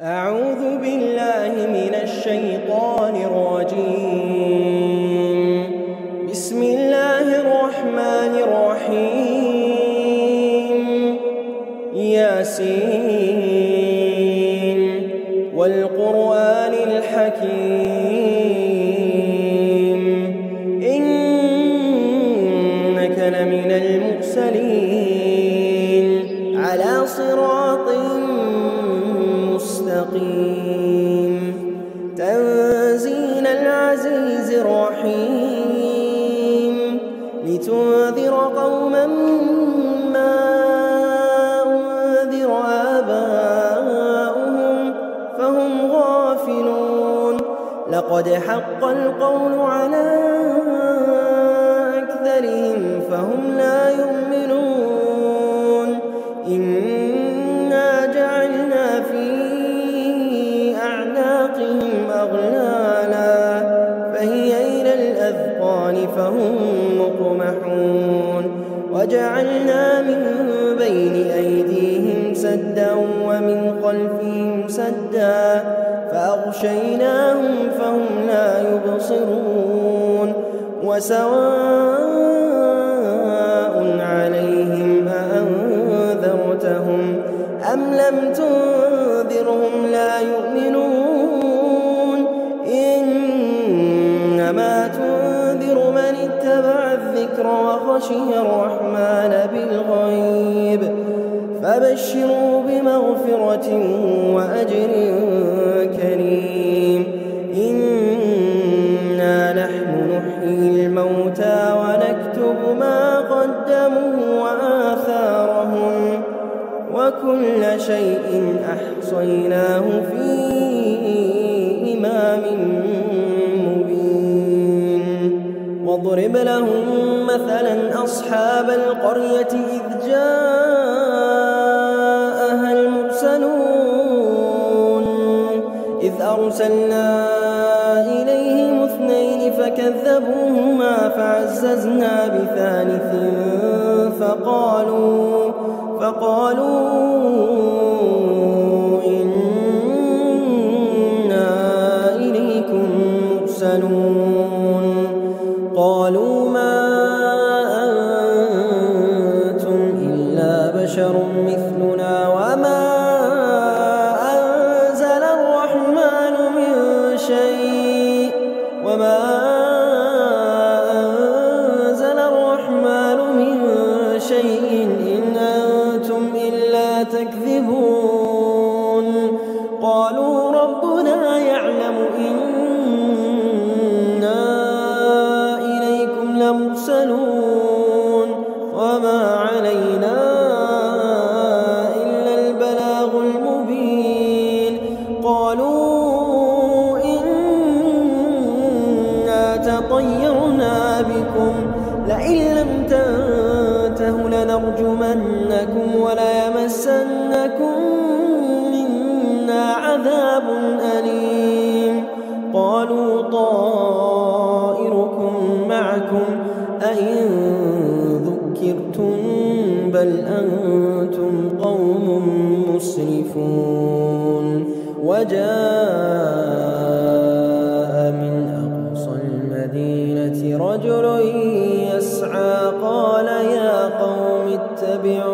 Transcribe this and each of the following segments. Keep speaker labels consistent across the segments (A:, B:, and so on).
A: أعوذ بالله من الشيطان الرجيم. بسم الله الرحمن الرحيم. ياسين والقرآن الحكيم إنك لمن المرسلين على صراط مستقيم تنزيل العزيز الرحيم لتنذر قوما ما أنذر آباؤهم فهم غافلون لقد حق القول على أكثرهم فهم لا يؤمنون إنا جعلنا في أعناقهم أغلالا فهي إلى الأذقان فهم مقمحون وجعلنا من بين أيديهم سدا ومن خلفهم سدا فأغشيناهم فهم لا يبصرون وسواء عليهم أأنذرتهم أم لم تنذرهم لا يؤمنون إنما تنذر من اتبع الذكر وخشي الرحمن بالغيب فبشروا بمغفرة وأجر كريم إنا نحن نحيي الموتى ونكتب ما قدموا وآثارهم وكل شيء أحصيناه في إمام مبين واضرب لهم مثلا أصحاب القرية إذ جاءها المرسلون إذ أرسلنا إليهم اثنين فكذبوهما فعززنا بثالث فقالوا إنا إليكم مرسلون قالوا ما أنتم إلا بشر مثلنا وما أنزل الرحمن من شيء إن أنتم إلا تكذبون قالوا ربنا يعلم إنا إليكم لمرسلون وما علينا إلا البلاغ المبين قالوا إنا تطيرنا بكم لئن لم تنتهوا لنرجمنكم وليمسنكم منا عذاب أليم قالوا طائركم معكم أئن ذكرتم بل أنتم قوم مسرفون وجاء من أقصى المدينة رجل يسعى قال يا قوم اتبعوا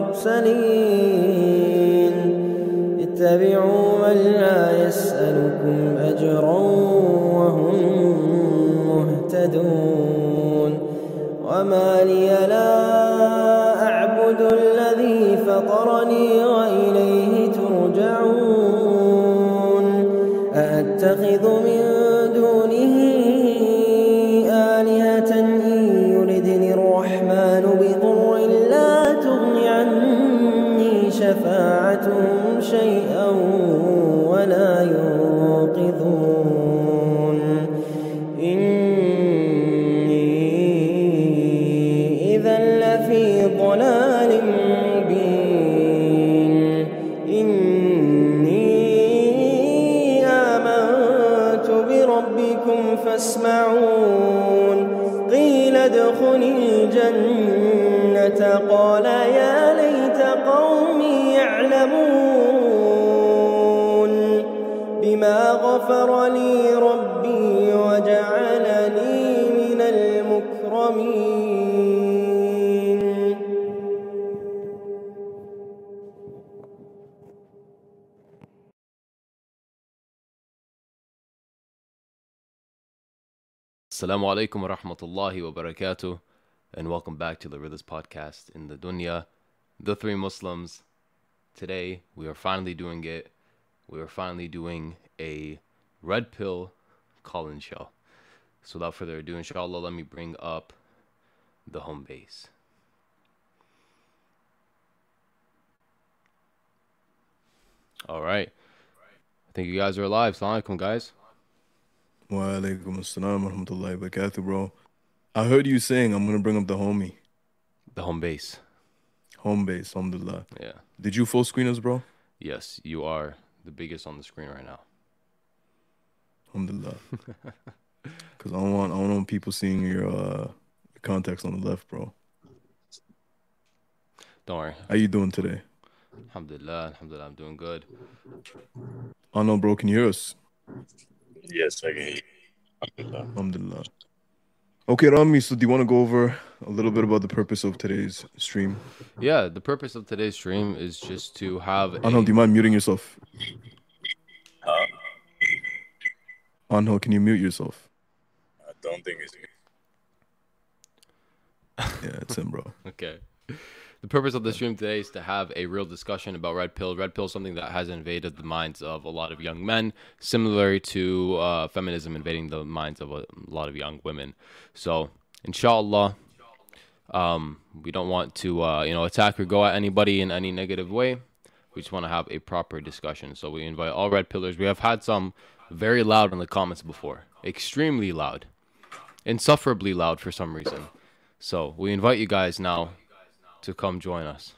A: المرسلين اتبعوا من لا يسألكم أجرا وهم مهتدون وما لي لا أعبد الذي فطرني وإليه ترجعون أأتخذ من دونه آلهة إن يردني الرحمن بضر لا تغن عني شفاعتهم شيئا ولا ينقذون إني إذا لفي ضلال مبين إني آمنت بربكم فاسمعون قيل ادخل الجنة قال يا ليت قومي يعلمون بما غفر لي ربي وجعلني من المكرمين.
B: Assalamu alaikum wa rahmatullahi wa barakatuh, and welcome back to the Realist Podcast in the Dunya, the three Muslims. Today, we are finally doing it. We are finally doing a red pill call-in show. So without further ado, inshallah, let me bring up the home base. All right. I think you guys are live. Assalamu alaikum, guys.
C: Wa alaikum assalam wa rahmatullahi wa barakatuh, bro. I heard you saying I'm going to bring up the homie.
B: The home base.
C: Home base, alhamdulillah.
B: Yeah.
C: Did you full screen us, bro?
B: Yes, you are the biggest on the screen right now.
C: Alhamdulillah. Because I don't want people seeing your contacts on the left, bro.
B: Don't worry.
C: How you doing today?
B: Alhamdulillah, I'm doing good.
C: Oh, no, bro, can you hear us?
D: Yes, I can hear you. Alhamdulillah.
C: Alhamdulillah. Okay, Rami, so do you want to go over a little bit about the purpose of today's stream?
B: Yeah, the purpose of today's stream is just to have
C: Anhel, do you mind muting yourself?
D: Uh,
C: Anhel, can you mute yourself?
D: I don't think it's
C: Yeah, it's him, bro.
B: Okay. The purpose of the stream today is to have a real discussion about red pill. Red pill is something that has invaded the minds of a lot of young men, similar to feminism invading the minds of a lot of young women. So, inshallah, we don't want to, attack or go at anybody in any negative way. We just want to have a proper discussion. So we invite all red pillars. We have had some very loud in the comments before, extremely loud, insufferably loud for some reason. So we invite you guys now to come join us.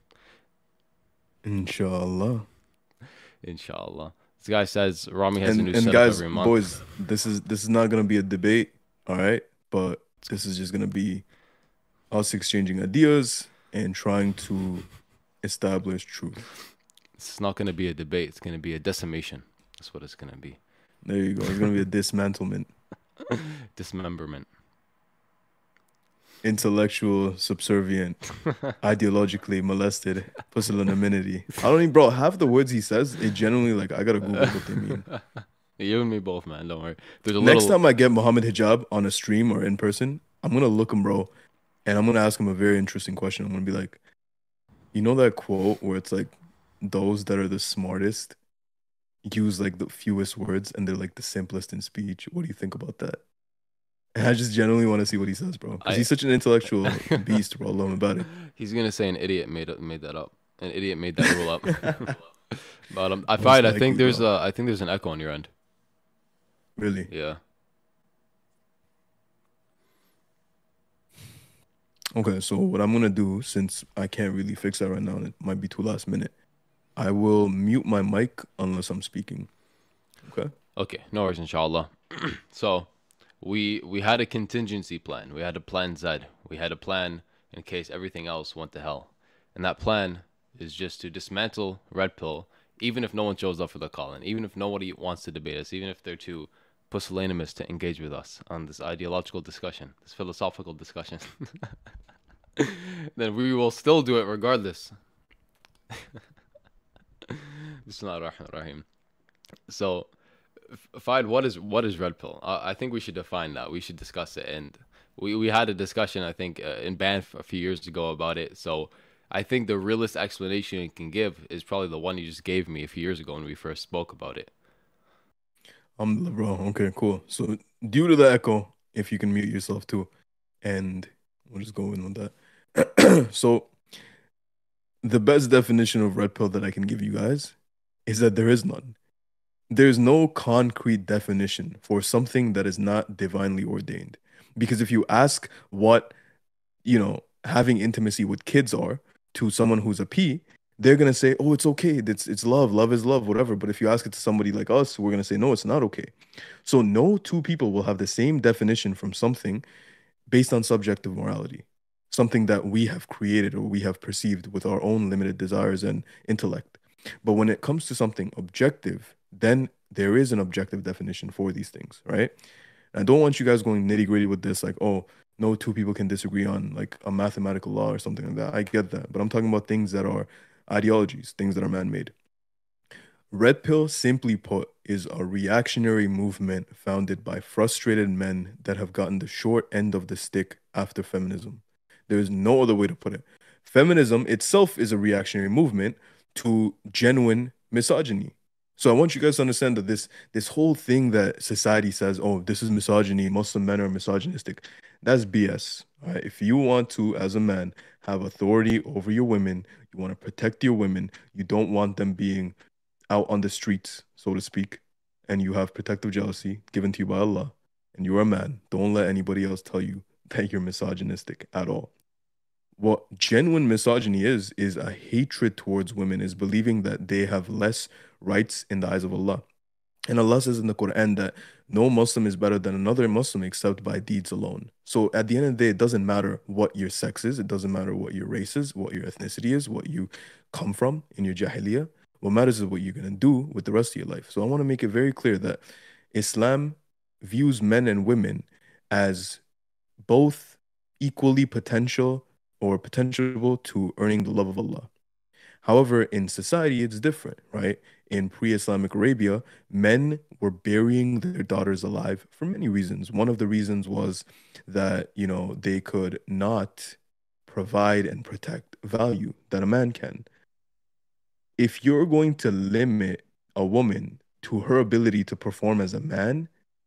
C: Inshallah.
B: Inshallah. This guy says Rami has a new
C: And
B: setup
C: guys,
B: every month.
C: boys, this is not gonna be a debate, all right? But this is just gonna be us exchanging ideas and trying to establish truth.
B: It's not going to be a debate. It's going to be a decimation. That's what it's going to be.
C: There you go. It's gonna be a dismantlement,
B: Dismemberment.
C: intellectual, subservient, ideologically molested, pusillanimity. I don't even, bro. Half the words he says, it genuinely like I gotta Google what they mean.
B: You and me both, man. Don't worry. There's a
C: Next
B: little.
C: time I get Muhammad Hijab on a stream or in person, I'm gonna look him, bro, and I'm gonna ask him a very interesting question. I'm gonna be like, you know that quote where it's like, those that are the smartest use like the fewest words and they're like the simplest in speech. What do you think about that? And I just genuinely want to see what he says, bro, because he's such an intellectual beast, bro. I love him about it.
B: He's gonna say an idiot made that up. An idiot made that rule up. But I
C: Most
B: think
C: likely,
B: there's
C: bro.
B: I think there's an echo on your end.
C: Really?
B: Yeah.
C: Okay, so what I'm gonna do, since I can't really fix that right now, and it might be too last minute, I will mute my mic unless I'm speaking. Okay.
B: Okay. No worries, inshallah. So, we had a contingency plan. We had a plan Z. We had a plan in case everything else went to hell. And that plan is just to dismantle red pill, even if no one shows up for the call-in, even if nobody wants to debate us, even if they're too pusillanimous to engage with us on this ideological discussion, this philosophical discussion. Then we will still do it regardless. Bismillahir Rahmanir Rahim. So, Fide, what is red pill? I think we should define that. We should discuss it, and we had a discussion, I think, in Banff a few years ago about it. So I think the realest explanation you can give is probably the one you just gave me a few years ago when we first spoke about it.
C: Bro. Okay, cool. So due to the echo, if you can mute yourself too, and we'll just go in on that. So the best definition of red pill that I can give you guys is that there is none. There's no concrete definition for something that is not divinely ordained. Because if you ask what, having intimacy with kids are to someone who's a P, they're going to say, oh, it's okay. It's love. Love is love, whatever. But if you ask it to somebody like us, we're going to say, no, it's not okay. So no two people will have the same definition from something based on subjective morality, something that we have created or we have perceived with our own limited desires and intellect. But when it comes to something objective, then there is an objective definition for these things, right? And I don't want you guys going nitty-gritty with this, like, oh, no two people can disagree on like a mathematical law or something like that. I get that, but I'm talking about things that are ideologies, things that are man-made. Red Pill, simply put, is a reactionary movement founded by frustrated men that have gotten the short end of the stick after feminism. There is no other way to put it. Feminism itself is a reactionary movement to genuine misogyny. So I want you guys to understand that this whole thing that society says, oh, this is misogyny, Muslim men are misogynistic, that's BS. All right? If you want to, as a man, have authority over your women, you want to protect your women, you don't want them being out on the streets, so to speak, and you have protective jealousy given to you by Allah, and you're a man, don't let anybody else tell you that you're misogynistic at all. What genuine misogyny is a hatred towards women, is believing that they have less rights in the eyes of Allah. And Allah says in the Quran that no Muslim is better than another Muslim except by deeds alone. So at the end of the day, it doesn't matter what your sex is, it doesn't matter what your race is, what your ethnicity is, what you come from in your jahiliyyah. What matters is what you're going to do with the rest of your life. So I want to make it very clear that Islam views men and women as both equally potential or potential to earning the love of Allah. However, in society, it's different, right? In pre-Islamic Arabia, men were burying their daughters alive for many reasons. One of the reasons was that, they could not provide and protect value that a man can. If you're going to limit a woman to her ability to perform as a man,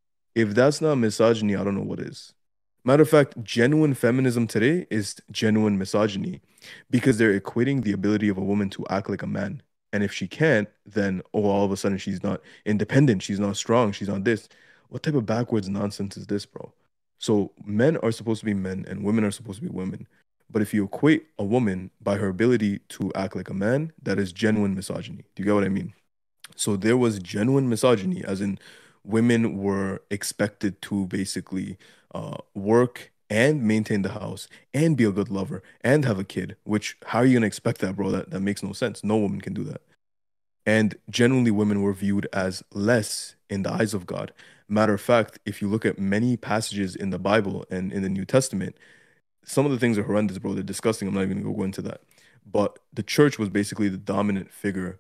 C: if that's not misogyny, I don't know what is. Matter of fact, genuine feminism today is genuine misogyny because they're equating the ability of a woman to act like a man. And if she can't, then, oh, all of a sudden she's not independent, she's not strong, she's not this. What type of backwards nonsense is this, bro? So men are supposed to be men and women are supposed to be women. But if you equate a woman by her ability to act like a man, that is genuine misogyny. Do you get what I mean? So there was genuine misogyny, as in women were expected to basically work and maintain the house and be a good lover and have a kid, which how are you gonna expect that, bro? That makes no sense. No woman can do that. And generally, women were viewed as less in the eyes of God. Matter of fact, if you look at many passages in the Bible and in the New Testament, some of the things are horrendous, bro. They're disgusting. I'm not even gonna go into that. But the church was basically the dominant figure,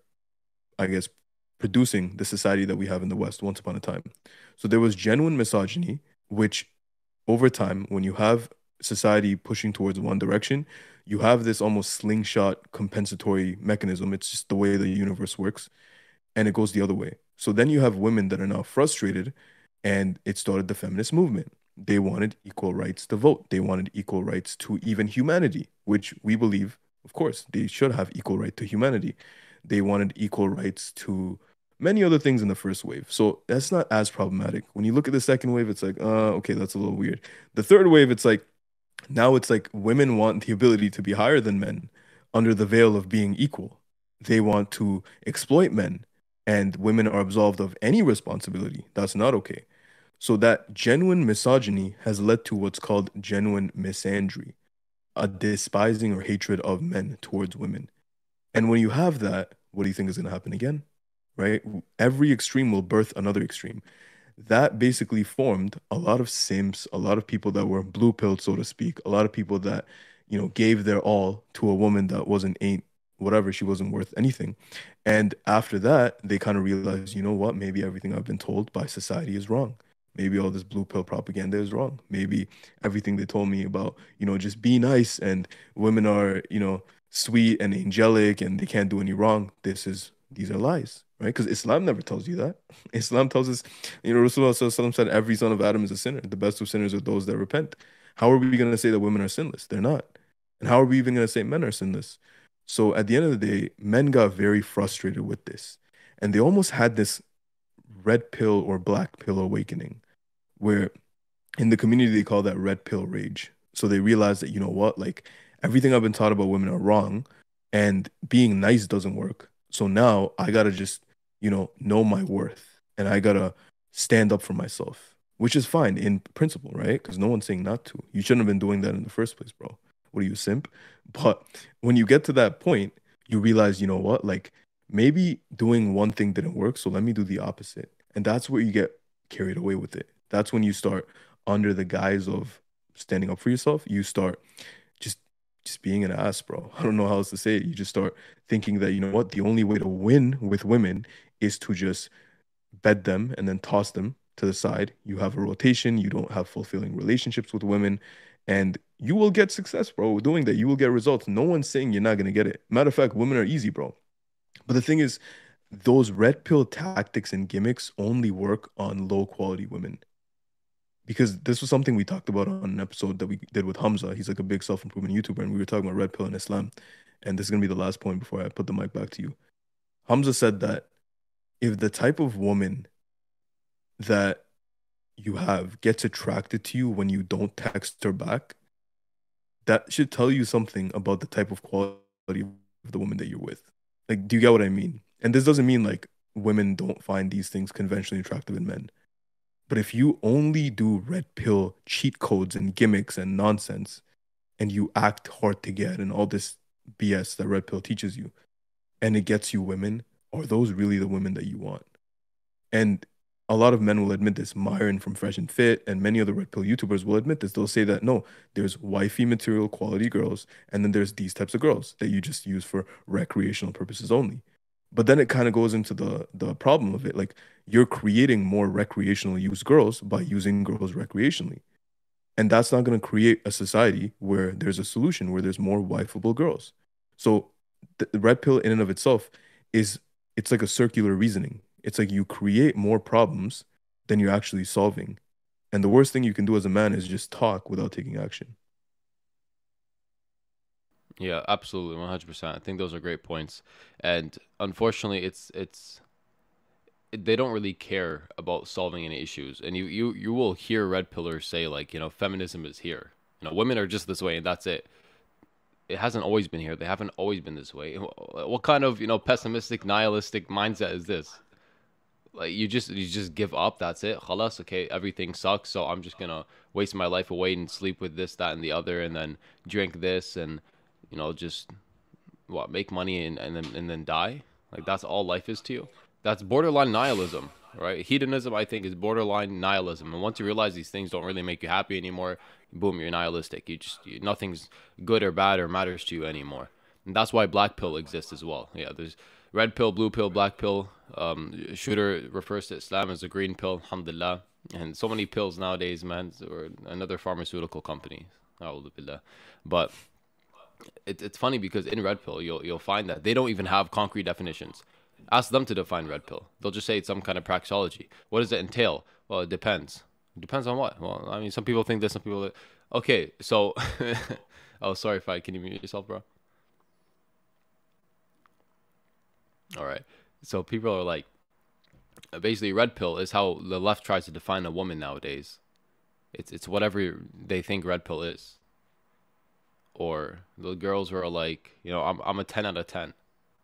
C: I guess, producing the society that we have in the West once upon a time. So there was genuine misogyny, which over time, when you have society pushing towards one direction, you have this almost slingshot compensatory mechanism. It's just the way the universe works, and it goes the other way. So then you have women that are now frustrated, and it started the feminist movement. They wanted equal rights to vote. They wanted equal rights to even humanity, which we believe, of course, they should have equal right to humanity. They wanted equal rights to many other things in the first wave. So that's not as problematic. When you look at the second wave, it's like, okay, that's a little weird. The third wave, it's like, now it's like women want the ability to be higher than men under the veil of being equal. They want to exploit men, and women are absolved of any responsibility. That's not okay. So that genuine misogyny has led to what's called genuine misandry, a despising or hatred of men towards women. And when you have that, what do you think is going to happen again? Right? Every extreme will birth another extreme. That basically formed a lot of simps, a lot of people that were blue pilled, so to speak, a lot of people that, gave their all to a woman that ain't whatever, she wasn't worth anything. And after that, they kind of realized, you know what, maybe everything I've been told by society is wrong. Maybe all this blue pill propaganda is wrong. Maybe everything they told me about, just be nice and women are, sweet and angelic and they can't do any wrong. These are lies, right? Because Islam never tells you that. Islam tells us, Rasulullah Sallallahu Alaihi Wasallam said every son of Adam is a sinner. The best of sinners are those that repent. How are we going to say that women are sinless? They're not. And how are we even going to say men are sinless? So at the end of the day, men got very frustrated with this. And they almost had this red pill or black pill awakening, where in the community they call that red pill rage. So they realized that, you know what, like everything I've been taught about women are wrong and being nice doesn't work. So now I gotta just, know my worth and I gotta stand up for myself, which is fine in principle, right? Because no one's saying not to. You shouldn't have been doing that in the first place, bro. What are you, simp? But when you get to that point, you realize, you know what, like maybe doing one thing didn't work, so let me do the opposite. And that's where you get carried away with it. That's when you start under the guise of standing up for yourself, you start just just being an ass, bro. I don't know how else to say it. You just start thinking that, you know what, the only way to win with women is to just bed them and then toss them to the side. You have a rotation, you don't have fulfilling relationships with women, and you will get success, bro. Doing that, you will get results. No one's saying you're not gonna get it. Matter of fact, women are easy, bro. But the thing is, those red pill tactics and gimmicks only work on low quality women. Because this was something we talked about on an episode that we did with Hamza. He's like a big self-improvement YouTuber, and we were talking about red pill in Islam. And this is gonna be the last point before I put the mic back to you. Hamza said that if the type of woman that you have gets attracted to you when you don't text her back, that should tell you something about the type of quality of the woman that you're with. Like, do you get what I mean? And this doesn't mean like women don't find these things conventionally attractive in men. But if you only do red pill cheat codes and gimmicks and nonsense, and you act hard to get and all this BS that red pill teaches you, and it gets you women, are those really the women that you want? And a lot of men will admit this. Myron from Fresh and Fit and many other red pill YouTubers will admit this. They'll say that no, there's wifey material quality girls, and then there's these types of girls that you just use for recreational purposes only. But then it kind of goes into the problem of it. Like, you're creating more recreational use girls by using girls recreationally. And that's not going to create a society where there's a solution, where there's more wifeable girls. So the red pill in and of itself it's like a circular reasoning. It's like you create more problems than you're actually solving. And the worst thing you can do as a man is just talk without taking action.
B: Yeah, absolutely, 100%. I think those are great points. And unfortunately, they don't really care about solving any issues. And you will hear red pillars say like, feminism is here. Women are just this way and that's it. It hasn't always been here. They haven't always been this way. What kind of, pessimistic, nihilistic mindset is this? Like you just give up, that's it. Khalas, okay, everything sucks, so I'm just gonna waste my life away and sleep with this, that, and the other, and then drink this and just make money and then die. Like that's all life is to you. That's borderline nihilism, right? Hedonism, I think, is borderline nihilism. And once you realize these things don't really make you happy anymore, boom, you're nihilistic. Nothing's good or bad or matters to you anymore. And that's why black pill exists as well. Yeah, there's red pill, blue pill, black pill. Shooter refers to Islam as a green pill, alhamdulillah. And so many pills nowadays, man, or another pharmaceutical company. A'udhu billah. But it's funny because in red pill, you'll find that they don't even have concrete definitions. Ask them to define red pill. They'll just say it's some kind of praxeology. What does it entail? Well, it depends. It depends on what? Well, I mean, some people think this, some people... Okay, so... Oh, sorry, Fight. Can you mute yourself, bro? All right. So people are like... Basically, red pill is how the left tries to define a woman nowadays. It's whatever they think red pill is. Or the girls who are like, I'm a 10 out of 10.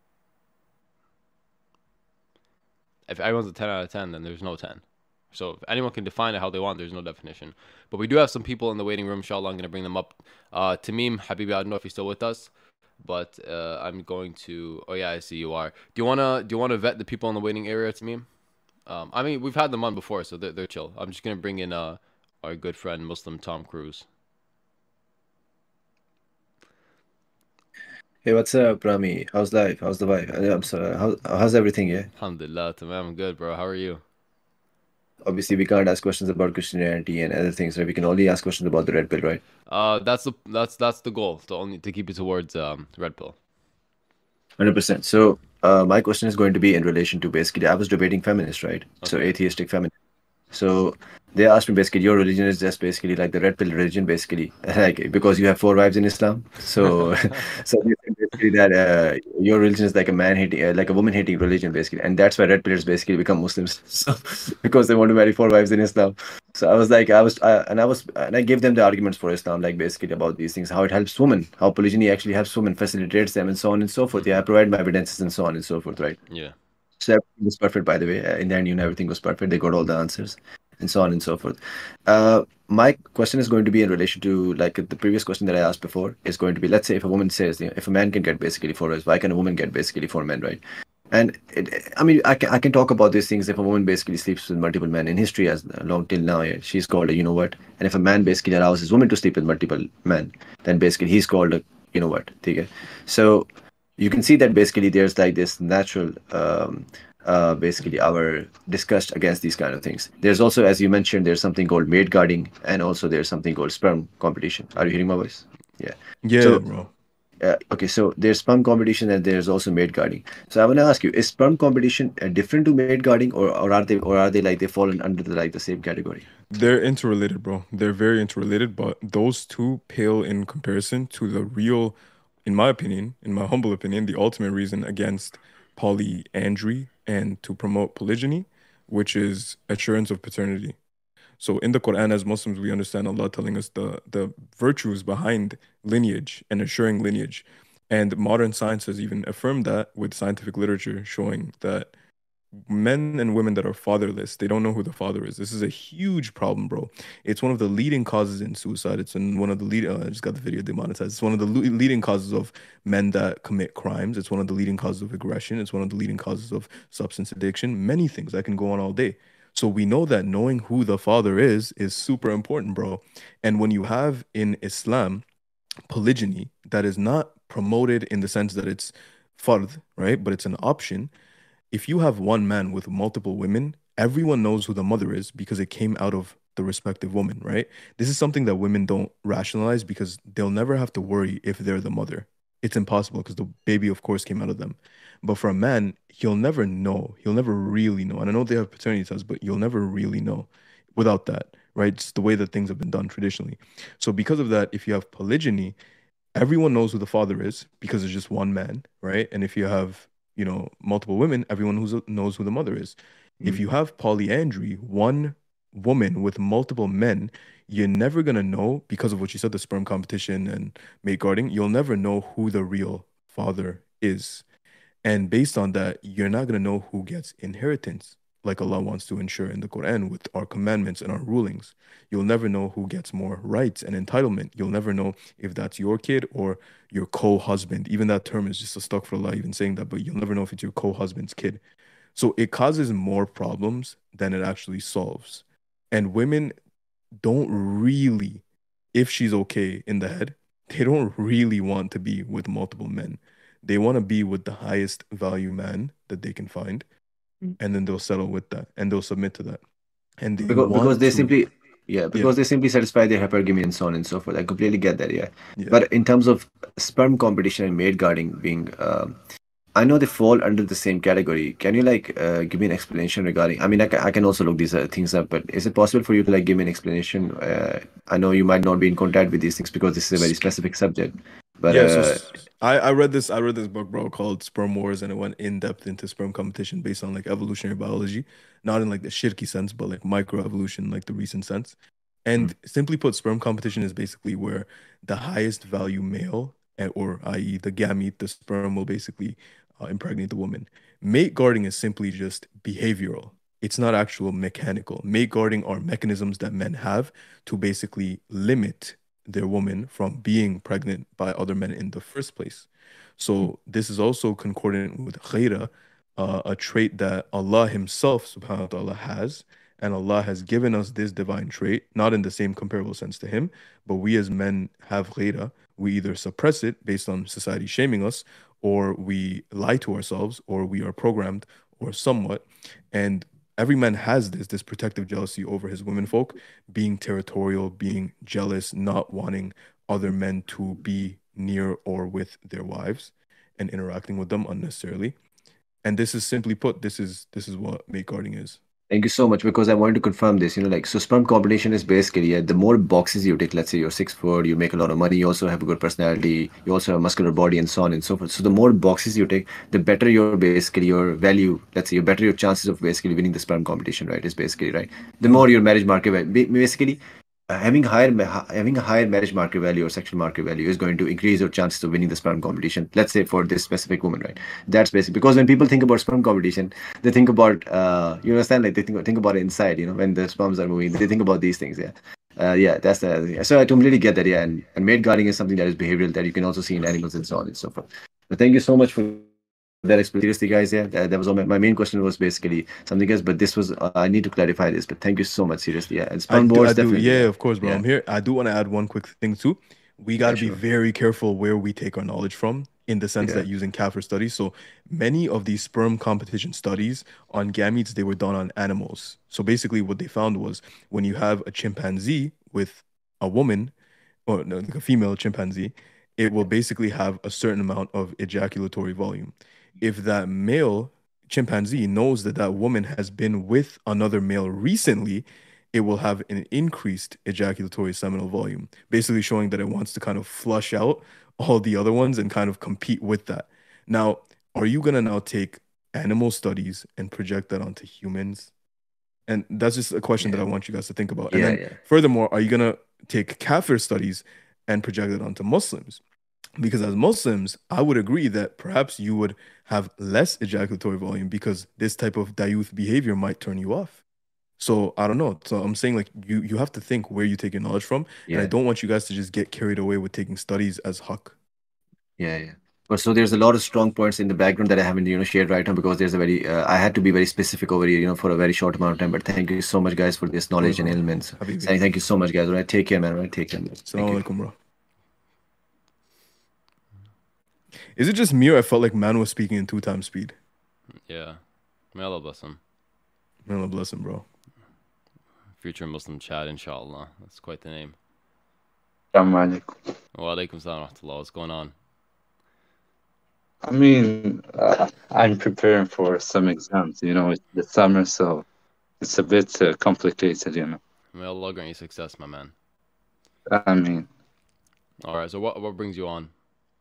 B: If everyone's a 10 out of 10, then there's no 10. So if anyone can define it how they want, there's no definition. But we do have some people in the waiting room, inshallah. I'm going to bring them up. Tamim, Habibi, I don't know if you're still with us, but I'm going to... Oh, yeah, I see you are. Do you wanna vet the people in the waiting area, Tamim? I mean, we've had them on before, so they're chill. I'm just going to bring in our good friend, Muslim Tom Cruise.
E: Hey, what's up, Rami? How's life? How's the vibe? I'm sorry. How's everything? Yeah.
B: Alhamdulillah, tamam, I'm good, bro. How are you?
E: Obviously, we can't ask questions about Christianity and other things, right? We can only ask questions about the red pill, right?
B: That's the goal. To keep it towards red pill.
E: 100%. So, my question is going to be in relation to basically, I was debating feminists, right? So, atheistic feminists. So they asked me basically, your religion is just basically like the red pill religion, basically, like because you have 4 wives in Islam. So, so they said basically that your religion is like a man hating, like a woman hating religion, basically, and that's why red pillers basically become Muslims, so, because they want to marry 4 wives in Islam. So I was like, and I gave them the arguments for Islam, like basically about these things, how it helps women, how polygyny actually helps women, facilitates them, and so on and so forth. Yeah, I provide my evidences and so on and so forth, right?
B: Yeah.
E: So everything was perfect, by the way. In the end, everything was perfect. They got all the answers, and so on and so forth. My question is going to be in relation to like the previous question that I asked before. Is going to be, let's say, if a woman says, if a man can get basically 4 wives, why can a woman get basically 4 men, right? And I mean, I can talk about these things. If a woman basically sleeps with multiple men in history, as long till now, yeah, she's called a you know what. And if a man basically allows his woman to sleep with multiple men, then basically he's called a you know what. Okay? So you can see that basically there's like this natural, basically our disgust against these kind of things. There's also, as you mentioned, there's something called maid guarding, and also there's something called sperm competition. Are you hearing my voice? Yeah.
C: Yeah,
E: So
C: bro.
E: okay, so there's sperm competition and there's also maid guarding. So I want to ask you, is sperm competition different to maid guarding, or are they like they fall under the same category?
C: They're interrelated, bro. They're very interrelated, but those two pale in comparison to the real, in my opinion, in my humble opinion, the ultimate reason against polyandry and to promote polygyny, which is assurance of paternity. So in the Quran, as Muslims, we understand Allah telling us the virtues behind lineage and assuring lineage. And modern science has even affirmed that with scientific literature showing that men and women that are fatherless, they don't know who the father is. This is a huge problem, bro. It's one of the leading causes in suicide. It's in one of the lead. I just got the video demonetized. It's one of the leading causes of men that commit crimes. It's one of the leading causes of aggression. It's one of the leading causes of substance addiction. Many things. I can go on all day. So we know that knowing who the father is super important, bro. And when you have in Islam polygyny that is not promoted in the sense that it's fard, right? But it's an option. If you have one man with multiple women, everyone knows who the mother is because it came out of the respective woman, right? This is something that women don't rationalize because they'll never have to worry if they're the mother. It's impossible because the baby, of course, came out of them. But for a man, he'll never know. He'll never really know. And I know they have paternity tests, but you'll never really know without that, right? It's the way that things have been done traditionally. So because of that, if you have polygyny, everyone knows who the father is because it's just one man, right? And if you have, multiple women, everyone knows who the mother is. If
E: Mm.
C: you have polyandry, one woman with multiple men, you're never gonna know because of what you said, the sperm competition and mate guarding, you'll never know who the real father is. And based on that, you're not going to know who gets inheritance, like Allah wants to ensure in the Quran with our commandments and our rulings. You'll never know who gets more rights and entitlement. You'll never know if that's your kid or your co-husband. Even that term is just a stuck for Allah, even saying that, but you'll never know if it's your co-husband's kid. So it causes more problems than it actually solves. And women don't really, if she's okay in the head, they don't really want to be with multiple men. They want to be with the highest value man that they can find,
E: Mm.
C: and then they'll settle with that and they'll submit to that. And they
E: Because
C: want
E: they
C: to,
E: simply yeah,
C: yeah,
E: because they simply satisfy their hypergamy and so on and so forth. I completely get that, yeah.
C: yeah.
E: But in terms of sperm competition and maid guarding being I know they fall under the same category. Can you like give me an explanation regarding? I mean, I can also look these things up, but is it possible for you to like give me an explanation? I know you might not be in contact with these things because this is a very specific subject, but
C: Yeah, so I read this book, bro, called Sperm Wars, and it went in depth into sperm competition based on like evolutionary biology, not in like the shirky sense, but like microevolution, like the recent sense.
E: Mm,
C: And simply put, sperm competition is basically where the highest value male, or i.e. the gamete, the sperm will basically impregnate the woman. Mate guarding is simply just behavioral. It's not actual mechanical. Mate guarding are mechanisms that men have to basically limit their woman from being pregnant by other men in the first place.
E: mm,
C: So this is also concordant with ghayra, a trait that Allah Himself subhanahu wa ta'ala has, and Allah has given us this divine trait, not in the same comparable sense to Him, but we as men have ghayra. We either suppress it based on society shaming us, or we lie to ourselves, or we are programmed, or somewhat. And every man has this protective jealousy over his womenfolk, being territorial, being jealous, not wanting other men to be near or with their wives and interacting with them unnecessarily. And this is simply put, this is what mate guarding is.
E: Thank you so much because I wanted to confirm this. You know, like so, sperm competition is basically the more boxes you tick. Let's say you're 6 foot, you make a lot of money, you also have a good personality, you also have a muscular body, and so on and so forth. So the more boxes you tick, the better your basically your value. Let's say, the better your chances of basically winning the sperm competition. Right? Is basically right. The more your marriage market value, basically having a higher marriage market value or sexual market value is going to increase your chances of winning the sperm competition. Let's say for this specific woman, right? That's basic because when people think about sperm competition, they think about you understand, like they think about it inside. You know, when the sperms are moving, they think about these things. Yeah. Yeah, that's the yeah. So I completely get that. Yeah, and mate guarding is something that is behavioral that you can also see in animals and so on and so forth. But thank you so much for that explains seriously, guys. Yeah, that was all. My main question was basically something else, but this was I need to clarify this. But thank you so much, seriously. Yeah, and sperm wars definitely.
C: Yeah,
E: Yeah,
C: of course, bro.
E: yeah,
C: I'm here. I do want to add one quick thing too. We got
E: yeah,
C: to be
E: sure.
C: very careful where we take our knowledge from in the sense
E: Yeah,
C: that using Kafir studies. So many of these sperm competition studies on gametes, they were done on animals. So basically, what they found was when you have a chimpanzee with a woman, or no, like a female chimpanzee, it will basically have a certain amount of ejaculatory volume. If that male chimpanzee knows that that woman has been with another male recently, it will have an increased ejaculatory seminal volume, basically showing that it wants to kind of flush out all the other ones and kind of compete with that. Now, are you gonna now take animal studies and project that onto humans? And that's just a question that I
E: yeah,
C: want you guys to think about. And
E: yeah,
C: then
E: yeah.
C: furthermore, are you gonna take Kafir studies and project it onto Muslims? Because as Muslims, I would agree that perhaps you would have less ejaculatory volume because this type of dayuth behavior might turn you off. So I don't know. So I'm saying like you have to think where you take your knowledge from, and I
E: Yeah,
C: don't want you guys to just get carried away with taking studies as haq.
E: yeah, yeah. But so there's a lot of strong points in the background that I haven't, shared right now because there's a very, I had to be very specific over here, for a very short amount of time. But thank you so much, guys, for this
C: Of course,
E: knowledge and
C: bro.
E: elements.
C: Habibi.
E: Thank you so much, guys. All right, take care, man. All right, take care, man. Thank
C: Assalamu
E: you.
C: alaikum, bro. Is it just me or I felt like man was speaking in 2 times speed?
B: Yeah. May Allah bless him.
C: May Allah bless him, bro.
B: Future Muslim Chad, inshallah. That's quite the name.
F: Assalamu alaikum.
B: Wa alaikum salam wa rahmatullah. What's going on?
F: I mean, I'm preparing for some exams. It's the summer, so it's a bit complicated.
B: May Allah grant you success, my man.
F: I mean,
B: All right. So what brings you on?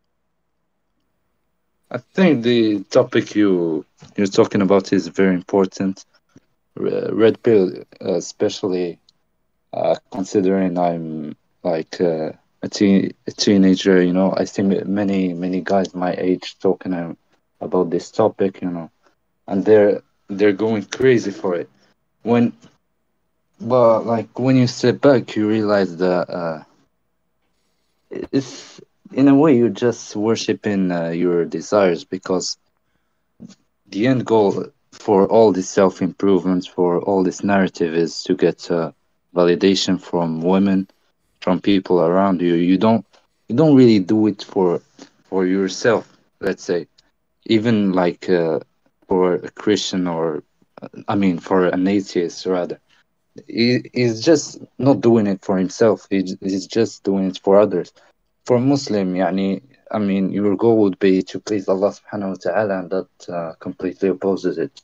F: I think the topic you're talking about is very important. Red pill, especially considering I'm like a teenager. I think many guys my age talking about this topic. And they're going crazy for it. But like when you step back, you realize that it's in a way you're just worshiping your desires, because the end goal for all this self-improvement, for all this narrative, is to get validation from women, from people around you. You don't really do it for yourself, let's say. Even like for a Christian, or for an atheist rather. He's just not doing it for himself. He's just doing it for others. For Muslim, your goal would be to please Allah subhanahu wa ta'ala, and that completely opposes it.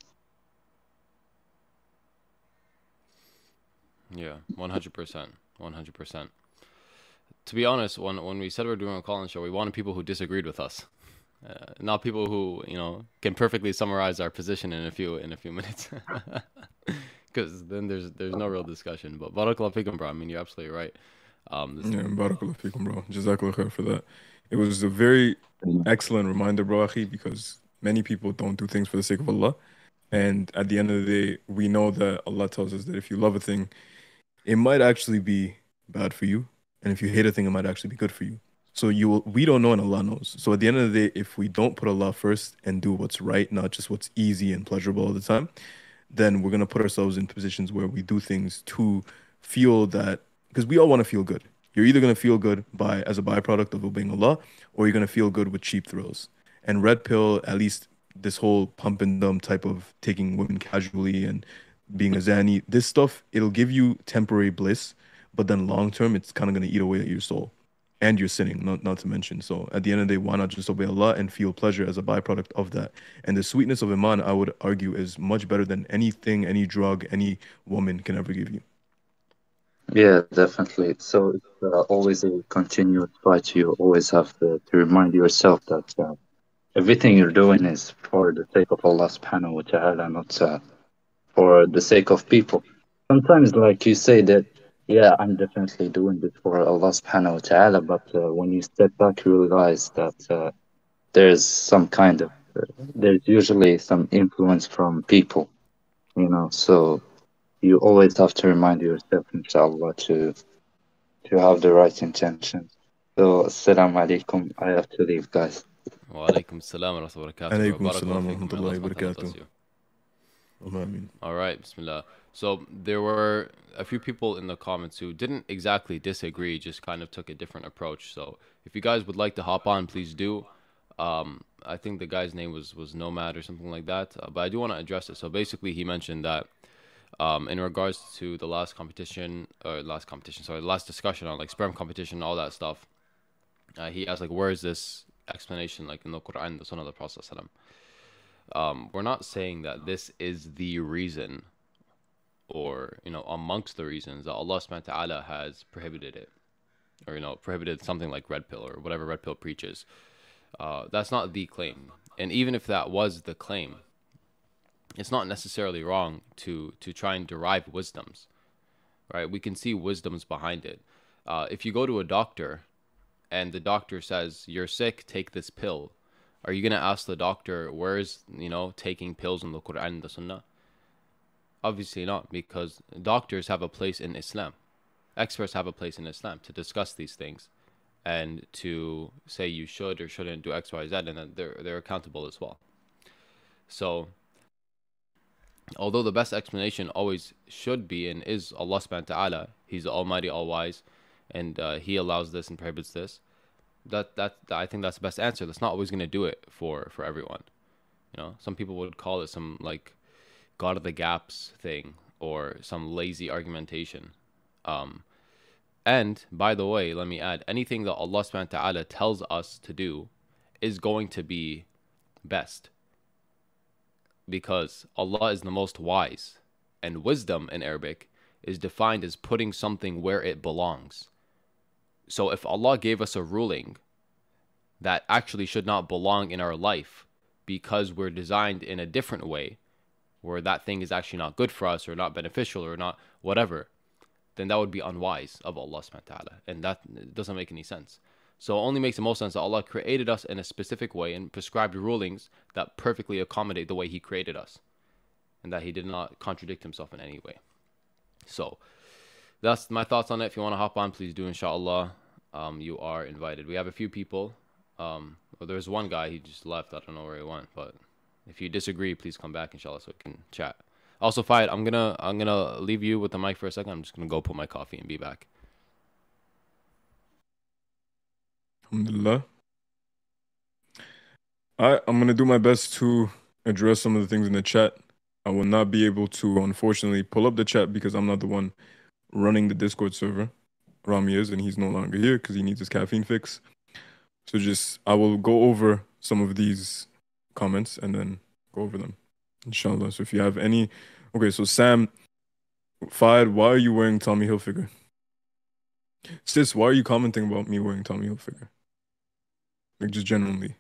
B: Yeah, 100%. 100%. To be honest, when we said we were doing a call-in show, we wanted people who disagreed with us. Not people who, can perfectly summarize our position in a few minutes. Because then there's no real discussion. But barakallah fikum, bro. I mean, you're absolutely right.
C: Yeah, barakallah fikum, bro. Jazakallah khair for that. It was a very excellent reminder, bro, akhi, because many people don't do things for the sake of Allah. And at the end of the day, we know that Allah tells us that if you love a thing, it might actually be bad for you. And if you hate a thing, it might actually be good for you. So we don't know and Allah knows. So at the end of the day, if we don't put Allah first and do what's right, not just what's easy and pleasurable all the time, then we're going to put ourselves in positions where we do things to feel that, because we all want to feel good. You're either going to feel good as a byproduct of obeying Allah, or you're going to feel good with cheap thrills. And red pill, at least this whole pump and dump type of taking women casually and being a zani, this stuff, it'll give you temporary bliss, but then long term, it's kind of going to eat away at your soul. And you're sinning, not to mention. So at the end of the day, why not just obey Allah and feel pleasure as a byproduct of that? And the sweetness of Iman, I would argue, is much better than anything, any drug, any woman can ever give you.
F: Yeah, definitely. So it's always a continuous fight. You always have to remind yourself that everything you're doing is for the sake of Allah subhanahu wa ta'ala, not for the sake of people. Sometimes, like you say, that yeah, I'm definitely doing this for Allah subhanahu wa ta'ala, but when you step back, you realize that there's some kind of, there's usually some influence from people, so you always have to remind yourself, inshallah, to have the right intentions. So, assalamu alaikum. I have to leave, guys.
B: Wa alaikum salam wa rahmatullahi wa barakatuh.
C: Alaykum
B: Barakallahu
C: salam wa
B: feekum. May Allah
C: rahmatullahi wa
B: subhanahu wa ta'ala bless
C: barakatuh.
B: you.
C: I mean,
B: All right, bismillah. So there were a few people in the comments who didn't exactly disagree, just kind of took a different approach. So if you guys would like to hop on, please do. I think the guy's name was Nomad or something like that, but I do want to address it. So basically, he mentioned that in regards to the last competition, or last competition, sorry, the last discussion on like sperm competition, all that stuff. He asked like, where is this explanation like in the Quran, the Sunnah of the Prophet sallallahu alaihi wasallam? We're not saying that this is the reason, or amongst the reasons that Allah subhanahu wa ta'ala has prohibited it, or prohibited something like red pill or whatever red pill preaches. That's not the claim, and even if that was the claim, it's not necessarily wrong to try and derive wisdoms, right? We can see wisdoms behind it. If you go to a doctor and the doctor says you're sick, take this pill, are you gonna ask the doctor where's taking pills in the Quran and the Sunnah? Obviously not, because doctors have a place in Islam. Experts have a place in Islam to discuss these things and to say you should or shouldn't do X, Y, Z, and then they're accountable as well. So although the best explanation always should be and is Allah subhanahu wa ta'ala, He's the Almighty, All-Wise, and He allows this and prohibits this, that I think that's the best answer. That's not always going to do it for everyone. Some people would call it some like God of the gaps thing or some lazy argumentation. And by the way, let me add, anything that Allah subhanahu wa ta'ala tells us to do is going to be best, because Allah is the most wise, and wisdom in Arabic is defined as putting something where it belongs. So if Allah gave us a ruling that actually should not belong in our life because we're designed in a different way, where that thing is actually not good for us or not beneficial or not whatever, then that would be unwise of Allah subhanahu wa ta'ala, and that doesn't make any sense. So it only makes the most sense that Allah created us in a specific way and prescribed rulings that perfectly accommodate the way He created us, and that He did not contradict Himself in any way. So that's my thoughts on it. If you want to hop on, please do, inshallah. You are invited. We have a few people. Well, there's one guy, he just left. I don't know where he went, but if you disagree, please come back, inshallah, so we can chat. Also, Fayed, I'm gonna leave you with the mic for a second. I'm just gonna go put my coffee and be back.
C: Alhamdulillah. I'm gonna do my best to address some of the things in the chat. I will not be able to, unfortunately, pull up the chat because I'm not the one running the Discord server. Rami is, and he's no longer here because he needs his caffeine fix. So I will go over some of these comments and then go over them, inshallah. So if you have any, okay. So Sam, Fayed, why are you wearing Tommy Hilfiger? Sis, why are you commenting about me wearing Tommy Hilfiger? Like, just genuinely.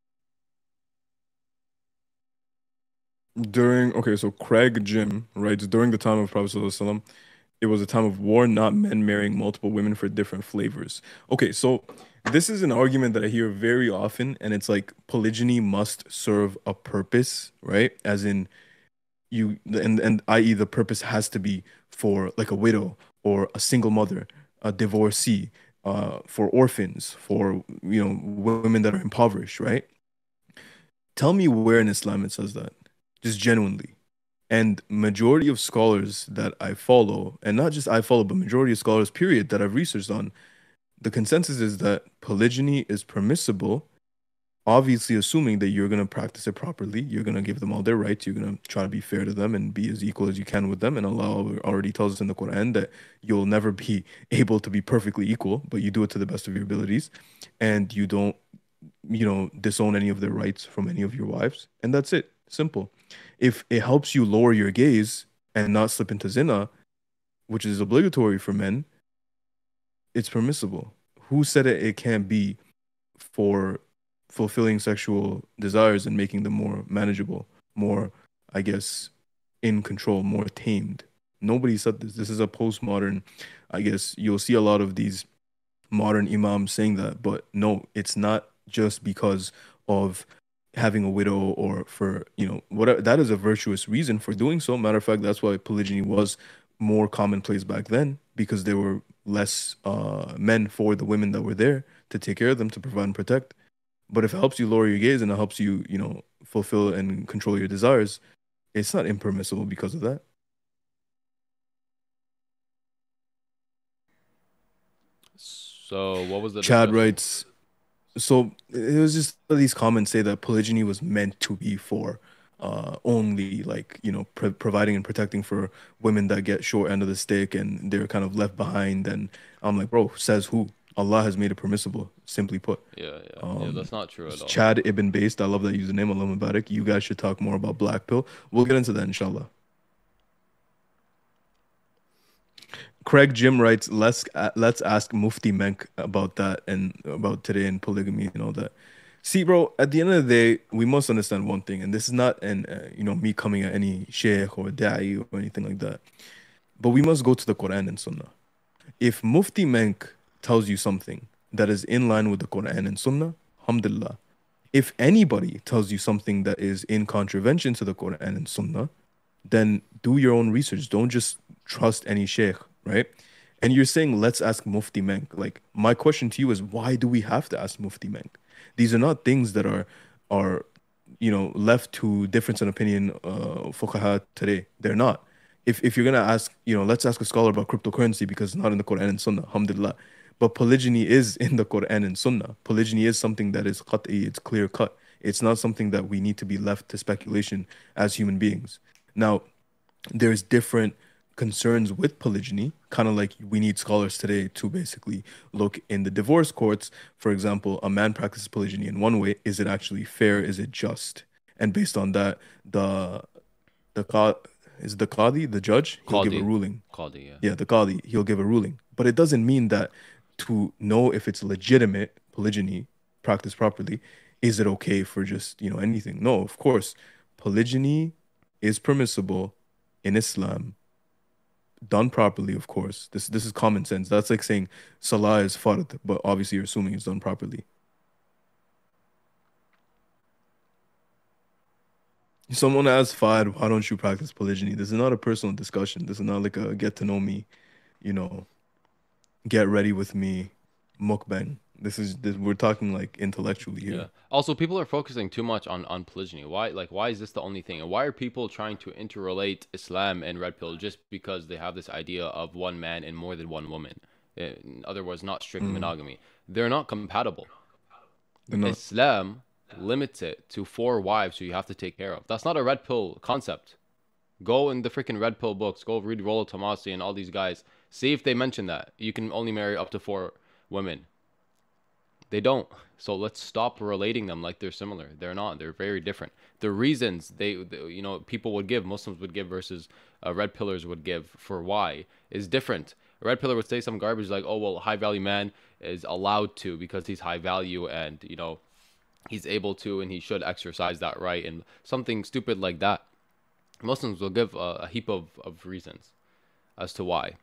C: So Craig Jim writes, during the time of Prophet ﷺ, it was a time of war, not men marrying multiple women for different flavors. Okay, so this is an argument that I hear very often, and it's like polygyny must serve a purpose, right? As in and i.e. the purpose has to be for like a widow or a single mother, a divorcee, for orphans, for women that are impoverished, right? Tell me where in Islam it says that, just genuinely. And majority of scholars that I follow, and not just I follow, but majority of scholars, period, that I've researched on, the consensus is that polygyny is permissible, obviously assuming that you're going to practice it properly. You're going to give them all their rights. You're going to try to be fair to them and be as equal as you can with them. And Allah already tells us in the Quran that you'll never be able to be perfectly equal, but you do it to the best of your abilities. And you don't, disown any of their rights from any of your wives. And that's it. Simple. If it helps you lower your gaze and not slip into zina, which is obligatory for men, it's permissible. Who said it can't be for fulfilling sexual desires and making them more manageable, more, I guess, in control, more tamed? Nobody said this. This is a postmodern, I guess you'll see a lot of these modern imams saying that, but no, it's not just because of having a widow or for, whatever. That is a virtuous reason for doing so. Matter of fact, that's why polygyny was more commonplace back then, because there were less men for the women that were there to take care of them, to provide and protect. But if it helps you lower your gaze and it helps you, fulfill and control your desires, it's not impermissible because of that.
B: So what was the
C: Chad
B: discussion?
C: writes, so it was just these comments say that polygyny was meant to be for only like, providing and protecting for women that get short end of the stick and they're kind of left behind. And I'm like, bro, says who? Allah has made it permissible, simply put.
B: Yeah, that's not true at all.
C: Chad Ibn Based, I love that username. Allah Mubarak. You guys should talk more about black pill. We'll get into that, inshallah. Craig Jim writes, let's ask Mufti Menk about that and about today and polygamy and all that. See, bro, at the end of the day, we must understand one thing, and this is not me coming at any sheikh or da'i or anything like that, but we must go to the Quran and Sunnah. If Mufti Menk tells you something that is in line with the Quran and Sunnah, alhamdulillah. If anybody tells you something that is in contravention to the Quran and Sunnah, then do your own research. Don't just trust any sheikh, right? And you're saying, let's ask Mufti Menk. Like, my question to you is, why do we have to ask Mufti Menk? These are not things that are left to difference in opinion, fuqaha today. They're not. If you're gonna ask, let's ask a scholar about cryptocurrency because it's not in the Quran and Sunnah, alhamdulillah. But polygyny is in the Quran and Sunnah. Polygyny is something that is qat'i, it's clear cut. It's not something that we need to be left to speculation as human beings. Now, there's different concerns with polygyny, kind of like we need scholars today to basically look in the divorce courts. For example, a man practices polygyny in one way. Is it actually fair? Is it just? And based on that, the qadi, the judge, he'll give a
B: Qadi.
C: ruling.
B: Qadi, yeah.
C: Yeah, the qadi, he'll give a ruling. But it doesn't mean that to know if it's legitimate polygyny practiced properly, is it okay for just, anything? No, of course. Polygyny is permissible in Islam, done properly, of course. This is common sense. That's like saying salah is fard, but obviously you're assuming it's done properly. Someone asked Fahd, why don't you practice polygyny? This is not a personal discussion. This is not like a get to know me, you know, get ready with me mukbang. We're talking like intellectually here.
B: Yeah. Also, people are focusing too much on polygyny. Why is this the only thing? And why are people trying to interrelate Islam and red pill just because they have this idea of one man and more than one woman? In other words, not strict monogamy. They're not compatible.
C: They're not.
B: Islam limits it to 4 wives who you have to take care of. That's not a red pill concept. Go in the freaking red pill books. Go read Rollo Tomasi and all these guys. See if they mention that. You can only marry up to 4 women. They don't. So let's stop relating them like they're similar. They're not. They're very different. The reasons people would give, Muslims would give versus red pillars would give for why is different. A red pillar would say some garbage like, oh, well, high value man is allowed to because he's high value and, he's able to and he should exercise that right and something stupid like that. Muslims will give a heap of reasons as to why.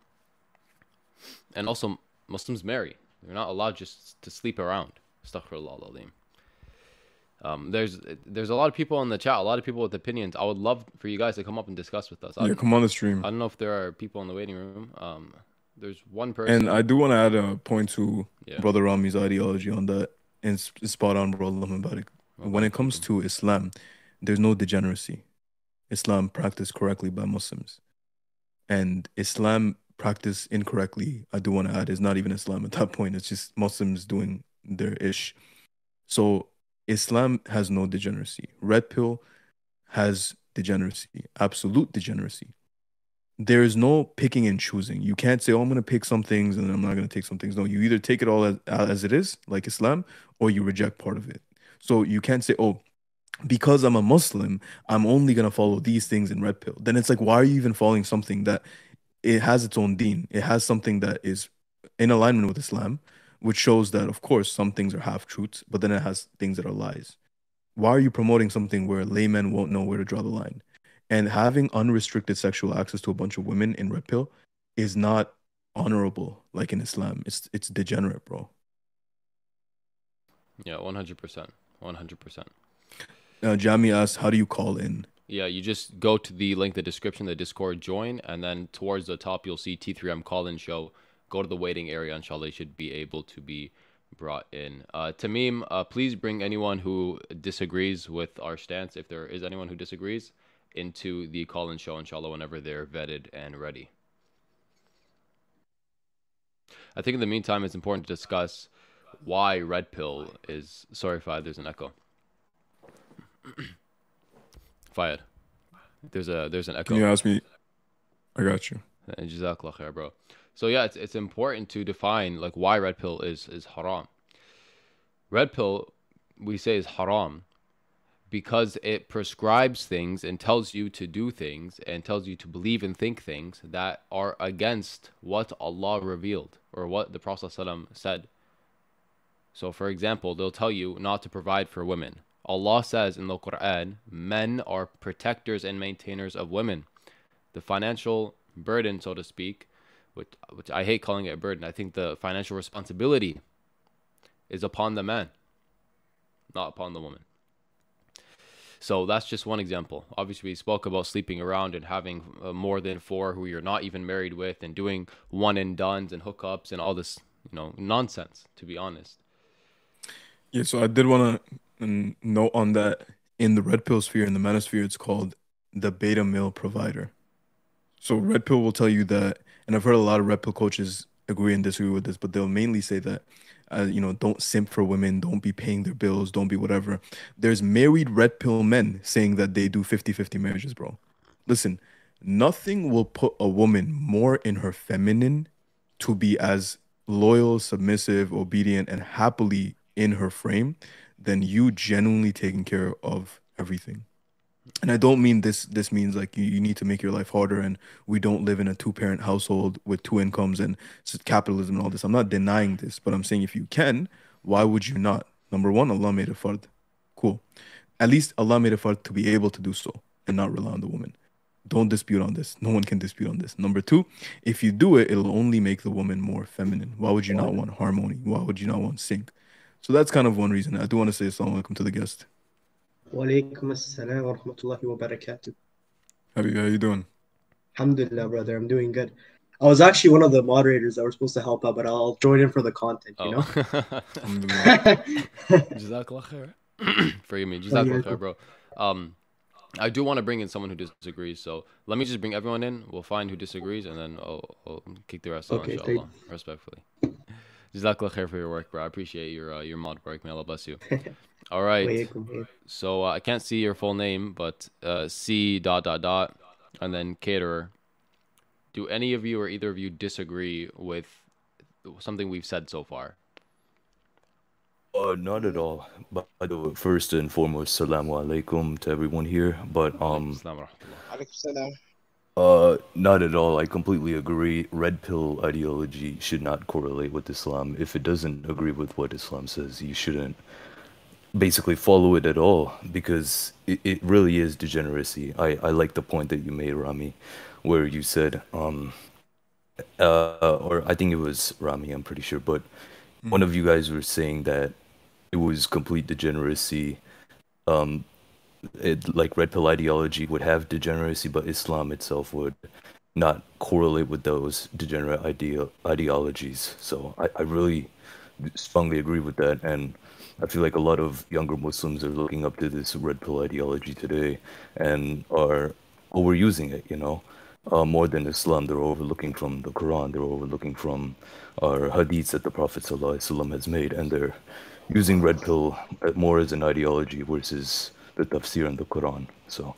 B: And also, Muslims marry. They're not allowed just to sleep around. Astaghfirullah al-Azim. There's a lot of people in the chat, a lot of people with opinions. I would love for you guys to come up and discuss with us.
C: Yeah, come on the stream.
B: I don't know if there are people in the waiting room. There's one person.
C: And I do want to add a point to
B: Yeah.
C: Brother Rami's ideology on that. And it's spot on, bro. Allah Mubarak. When it comes to Islam, there's no degeneracy. Islam practiced correctly by Muslims. And Islam practiced incorrectly, I do want to add, is not even Islam at that point. It's just Muslims doing their ish. So Islam has no degeneracy. Red pill has degeneracy, absolute degeneracy. There is no picking and choosing. You can't say, oh, I'm going to pick some things and then I'm not going to take some things. No, you either take it all as it is, like Islam, or you reject part of it. So you can't say, oh, because I'm a Muslim, I'm only going to follow these things in red pill. Then it's like, why are you even following something that it has its own deen? It has something that is in alignment with Islam, which shows that, of course, some things are half-truths, but then it has things that are lies. Why are you promoting something where laymen won't know where to draw the line? And having unrestricted sexual access to a bunch of women in red pill is not honorable like in Islam. It's degenerate, bro.
B: Yeah, 100%. 100%.
C: Jami asks, how do you call in?
B: Yeah, you just go to the link in the description, the Discord join, and then towards the top you'll see T3M call-in show. Go to the waiting area, inshallah, you should be able to be brought in. Tamim, please bring anyone who disagrees with our stance, if there is anyone who disagrees, into the call-in show, inshallah, whenever they're vetted and ready. I think in the meantime, it's important to discuss why red pill is... Sorry, Fayed, there's an echo. Fayed, there's an echo.
C: Can you ask me? I got you.
B: Jazakallah khair, bro. So yeah, it's important to define like why red pill is haram. Red pill, we say, is haram because it prescribes things and tells you to do things and tells you to believe and think things that are against what Allah revealed or what the Prophet ﷺ said. So for example, they'll tell you not to provide for women. Allah says in the Quran, men are protectors and maintainers of women. The financial burden, so to speak, which I hate calling it a burden, I think the financial responsibility is upon the man, not upon the woman. So that's just one example. Obviously, we spoke about sleeping around and having more than 4 who you're not even married with and doing one and dones and hookups and all this, nonsense, to be honest.
C: Yeah, so I did want to note on that in the red pill sphere, in the manosphere, it's called the beta male provider. So red pill will tell you that, and I've heard a lot of red pill coaches agree and disagree with this, but they'll mainly say that, don't simp for women, don't be paying their bills, don't be whatever. There's married red pill men saying that they do 50-50 marriages, bro. Listen, nothing will put a woman more in her feminine to be as loyal, submissive, obedient, and happily in her frame than you genuinely taking care of everything. And I don't mean this means like you need to make your life harder and we don't live in a 2-parent household with 2 incomes and capitalism and all this. I'm not denying this, but I'm saying if you can, why would you not? Number one, Allah made a fard. Cool. At least Allah made a fard to be able to do so and not rely on the woman. Don't dispute on this. No one can dispute on this. Number 2, if you do it, it'll only make the woman more feminine. Why would you not want harmony? Why would you not want sync? So that's kind of one reason. I do want to say assalamu alaikum to the guest.
G: Walaikum assalam wa rahmatullahi wa barakatuh.
C: How you doing?
G: Alhamdulillah, brother. I'm doing good. I was actually one of the moderators that were supposed to help out, but I'll join in for the content, you know?
B: Jazakallah khair. Forgive me. Jazakallah khair, bro. I do want to bring in someone who disagrees, so let me just bring everyone in. We'll find who disagrees, and then I'll kick the rest out, inshallah, respectfully. Jazakallah khair for your work, bro. I appreciate your mod work. May Allah bless you. All right. So I can't see your full name, but C ... and then caterer. Do any of you or either of you disagree with something we've said so far?
D: Not at all. But by the way, first and foremost, salamu alaikum to everyone here. But not at all. I completely agree. Red pill ideology should not correlate with Islam. If it doesn't agree with what Islam says, you shouldn't basically follow it at all, because it really is degeneracy. I like the point that you made, Rami, where you said, or I think it was Rami, I'm pretty sure, but one of you guys were saying that it was complete degeneracy. Like red pill ideology would have degeneracy, but Islam itself would not correlate with those degenerate ideologies. So I really strongly agree with that, and I feel like a lot of younger Muslims are looking up to this red pill ideology today and are overusing it, more than Islam. They're overlooking from the Quran, they're overlooking from our hadiths that the Prophet ﷺ has made, and they're using red pill more as an ideology versus the tafsir and the Quran. So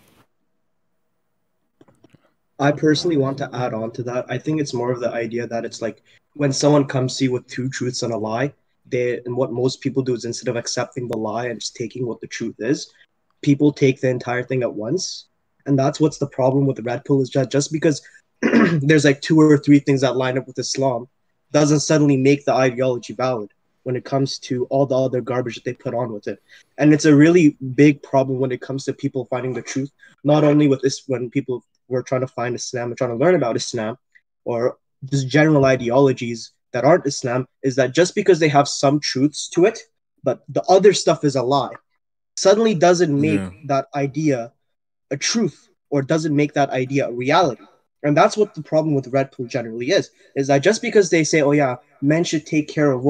G: I personally want to add on to that. I think it's more of the idea that it's like when someone comes to you with 2 truths and a lie, and what most people do is instead of accepting the lie and just taking what the truth is, people take the entire thing at once. And that's what's the problem with the red pill, is that just because there's like 2 or 3 things that line up with Islam doesn't suddenly make the ideology valid when it comes to all the other garbage that they put on with it. And it's a really big problem when it comes to people finding the truth, not only with this, when people were trying to find Islam and trying to learn about Islam, or just general ideologies that aren't Islam, is that just because they have some truths to it, but the other stuff is a lie, suddenly doesn't make that idea a truth, or doesn't make that idea a reality. And that's what the problem with red pill generally is that just because they say, oh yeah, men should take care of women,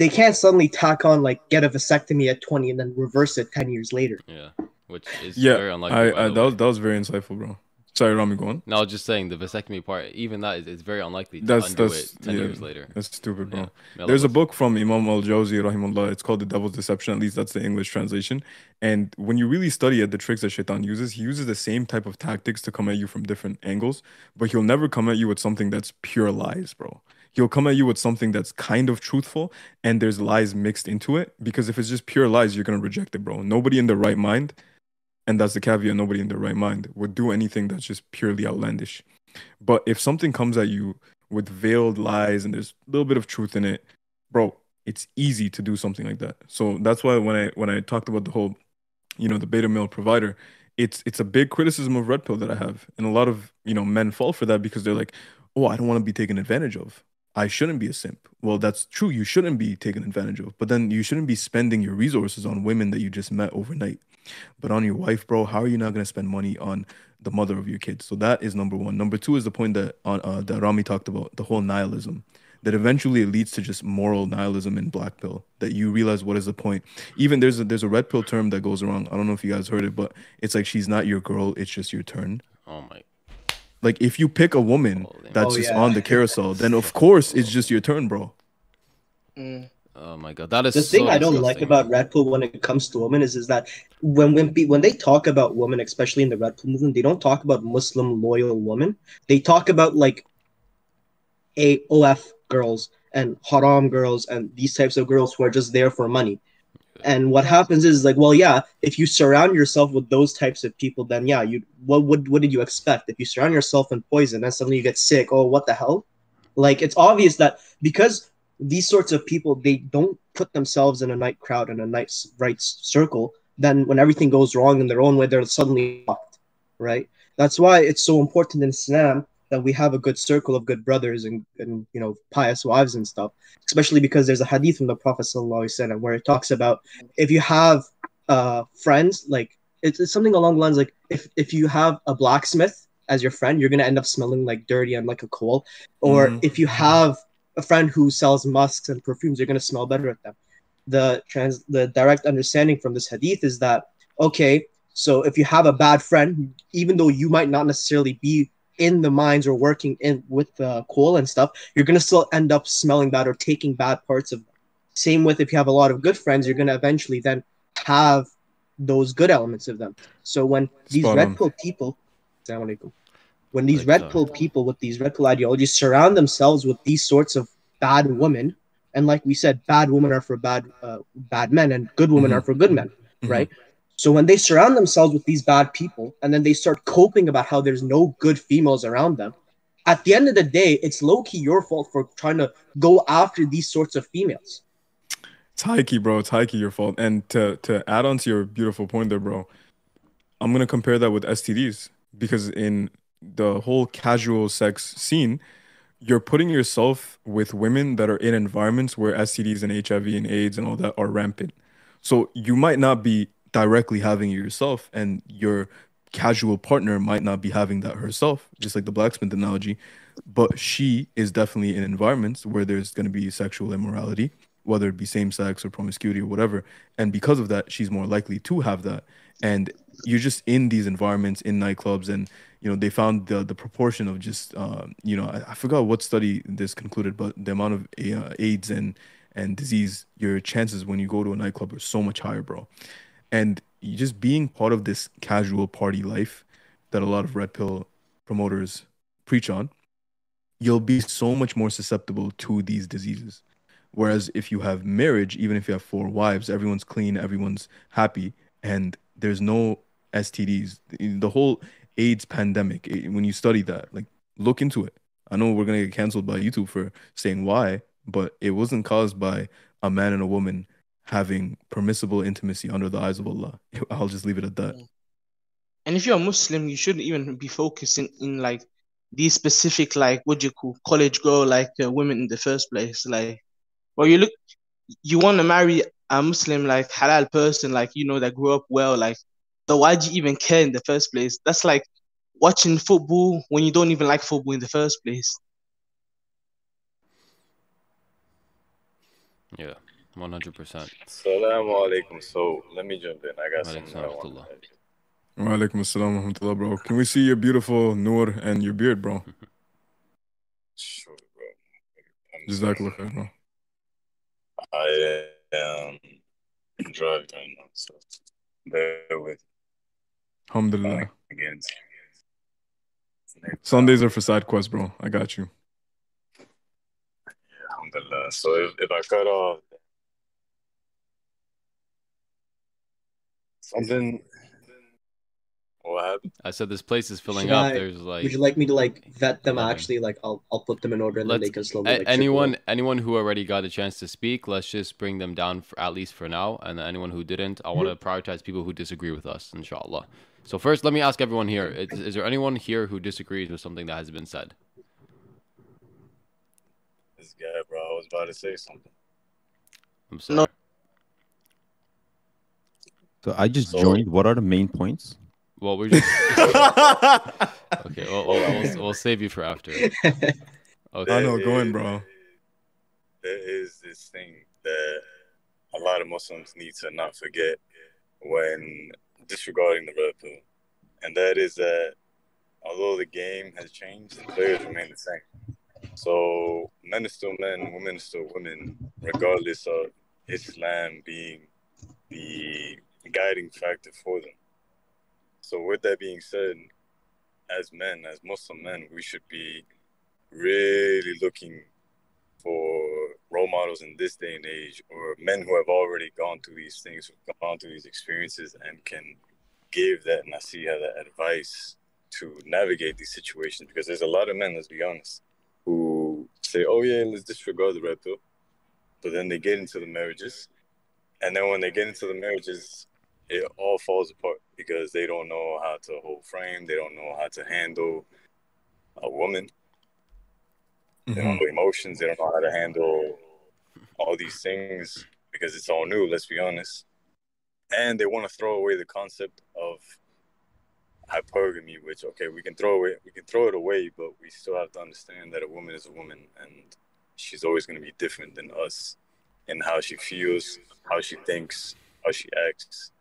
G: they can't suddenly tack on like get a vasectomy at 20 and then reverse it 10 years later.
B: Yeah, which is
C: Yeah,
B: very unlikely. By the way.
C: that was very insightful, bro. Sorry, Rami, go on.
B: No, I was just saying the vasectomy part. Even that is very unlikely to undo it 10 years later.
C: That's stupid, bro.
B: Yeah.
C: There's a book from Imam al-Jawzi, rahimahullah. It's called The Devil's Deception. At least that's the English translation. And when you really study it, the tricks that Shaitan uses, he uses the same type of tactics to come at you from different angles, but he'll never come at you with something that's pure lies, bro. He'll come at you with something that's kind of truthful and there's lies mixed into it. Because if it's just pure lies, you're gonna reject it, bro. Nobody in their right mind, and that's the caveat, nobody in their right mind would do anything that's just purely outlandish. But if something comes at you with veiled lies and there's a little bit of truth in it, bro, it's easy to do something like that. So that's why when I talked about the whole, the beta male provider, it's a big criticism of Red Pill that I have. And a lot of, men fall for that because they're like, oh, I don't want to be taken advantage of. I shouldn't be a simp. Well, that's true. You shouldn't be taken advantage of. But then you shouldn't be spending your resources on women that you just met overnight. But on your wife, bro, how are you not going to spend money on the mother of your kids? So that is number one. Number two is the point that that Rami talked about, the whole nihilism. That eventually it leads to just moral nihilism in Black Pill. That you realize what is the point. Even there's a Red Pill term that goes around. I don't know if you guys heard it, but it's like she's not your girl. It's just your turn.
B: Oh my.
C: Like if you pick a woman that's just on the carousel, then of course it's just your turn, bro.
B: Oh my god, that is
G: the thing
B: so
G: I don't like about Red Pill when it comes to women is that when they talk about women, especially in the Red Pill movement, they don't talk about Muslim loyal women. They talk about like AOF girls and haram girls and these types of girls who are just there for money. And what happens is like, well, yeah, if you surround yourself with those types of people, then yeah, what did you expect? If you surround yourself in poison and suddenly you get sick, oh, what the hell? Like, it's obvious that because these sorts of people, they don't put themselves in a night crowd and a night right circle, then when everything goes wrong in their own way, they're suddenly fucked, right? That's why it's so important in Islam that we have a good circle of good brothers and pious wives and stuff, especially because there's a hadith from the Prophet ﷺ where it talks about if you have friends, like it's something along the lines like if you have a blacksmith as your friend, you're going to end up smelling like dirty and like a coal. Or if you have a friend who sells musks and perfumes, you're going to smell better at them. The direct understanding from this hadith is that, okay, so if you have a bad friend, even though you might not necessarily be in the mines or working in with coal and stuff, you're going to still end up smelling bad or taking bad parts of them. Same with if you have a lot of good friends, you're going to eventually then have those good elements of them. So when these Red Pill people, when these Red Pill people with these Red Pill ideologies surround themselves with these sorts of bad women, and like we said, bad women are for bad men and good women are for good men, right? So when they surround themselves with these bad people and then they start coping about how there's no good females around them, at the end of the day, it's low-key your fault for trying to go after these sorts of females.
C: It's high-key, bro. It's high-key your fault. And to add on to your beautiful point there, bro, I'm going to compare that with STDs. Because in the whole casual sex scene, you're putting yourself with women that are in environments where STDs and HIV and AIDS and all that are rampant. So you might not be directly having it yourself, and your casual partner might not be having that herself, just like the blacksmith analogy, but she is definitely in environments where there's going to be sexual immorality, whether it be same sex or promiscuity or whatever, and because of that she's more likely to have that. And you're just in these environments, in nightclubs, and they found the proportion of just I forgot what study this concluded, but the amount of AIDS and disease, your chances when you go to a nightclub are so much higher, bro. And just being part of this casual party life that a lot of Red Pill promoters preach on, you'll be so much more susceptible to these diseases. Whereas if you have marriage, even if you have 4 wives, everyone's clean, everyone's happy, and there's no STDs. The whole AIDS pandemic, when you study that, like, look into it. I know we're going to get canceled by YouTube for saying why, but it wasn't caused by a man and a woman having permissible intimacy under the eyes of Allah. I'll just leave it at that.
H: And if you're a Muslim, you shouldn't even be focusing in like these specific, like, what do you call college girl, like women in the first place. Like, well, you want to marry a Muslim, like halal person, like, that grew up well, like, so why do you even care in the first place? That's like watching football when you don't even like football in the first place.
B: Yeah. 100%.
I: Assalamu alaikum. So let me jump in. I got
B: Alaikum
I: something I want
B: salam.
I: to add.
C: Wa alaikum assalam wa rahmatullah, bro. Can we see your beautiful Noor and your beard, bro?
I: Sure, bro.
C: Jazakallah khair, bro.
I: I am driving right now, so bear with
C: Alhamdulillah.
I: again.
C: Sundays are for side quests, bro. I got you.
I: Alhamdulillah. So if I cut off something, what happened?
B: I said this place is filling
G: Should
B: up.
G: I-
B: There's
G: Would
B: like
G: you like me to like vet them
B: 11.
G: actually? Like I'll put them in order and then
B: Let's-
G: they can slowly like
B: anyone who already got a chance to speak, let's just bring them down for, at least for now, and then anyone who didn't, I want to prioritize people who disagree with us, inshallah. So first, let me ask everyone here: is there anyone here who disagrees with something that has been said?
I: This guy, bro, I was about to say something.
B: I'm sorry.
J: So I just
I: So-
J: joined. What are the main points?
B: Well, we're just okay. We'll save you for after. Okay.
C: I know, go in, bro.
I: There is this thing that a lot of Muslims need to not forget when disregarding the red pill, and that is that although the game has changed, the players remain the same. So men are still men, women are still women, regardless of Islam being the guiding factor for them. So with that being said, as men, as Muslim men, we should be really looking for role models in this day and age, or men who have already gone through these things, who've gone through these experiences, and can give that nasiha, that advice to navigate these situations. Because there's a lot of men, let's be honest, who say, oh yeah, let's disregard the red pill, but then they get into the marriages, and then when they get into the marriages, it all falls apart because they don't know how to hold frame, they don't know how to handle a woman, they don't know emotions, they don't know how to handle all these things because it's all new, let's be honest. And they want to throw away the concept of hypergamy, which, okay, we can throw it away, but we still have to understand that a woman is a woman and she's always going to be different than us in how she feels, how she thinks, how she acts.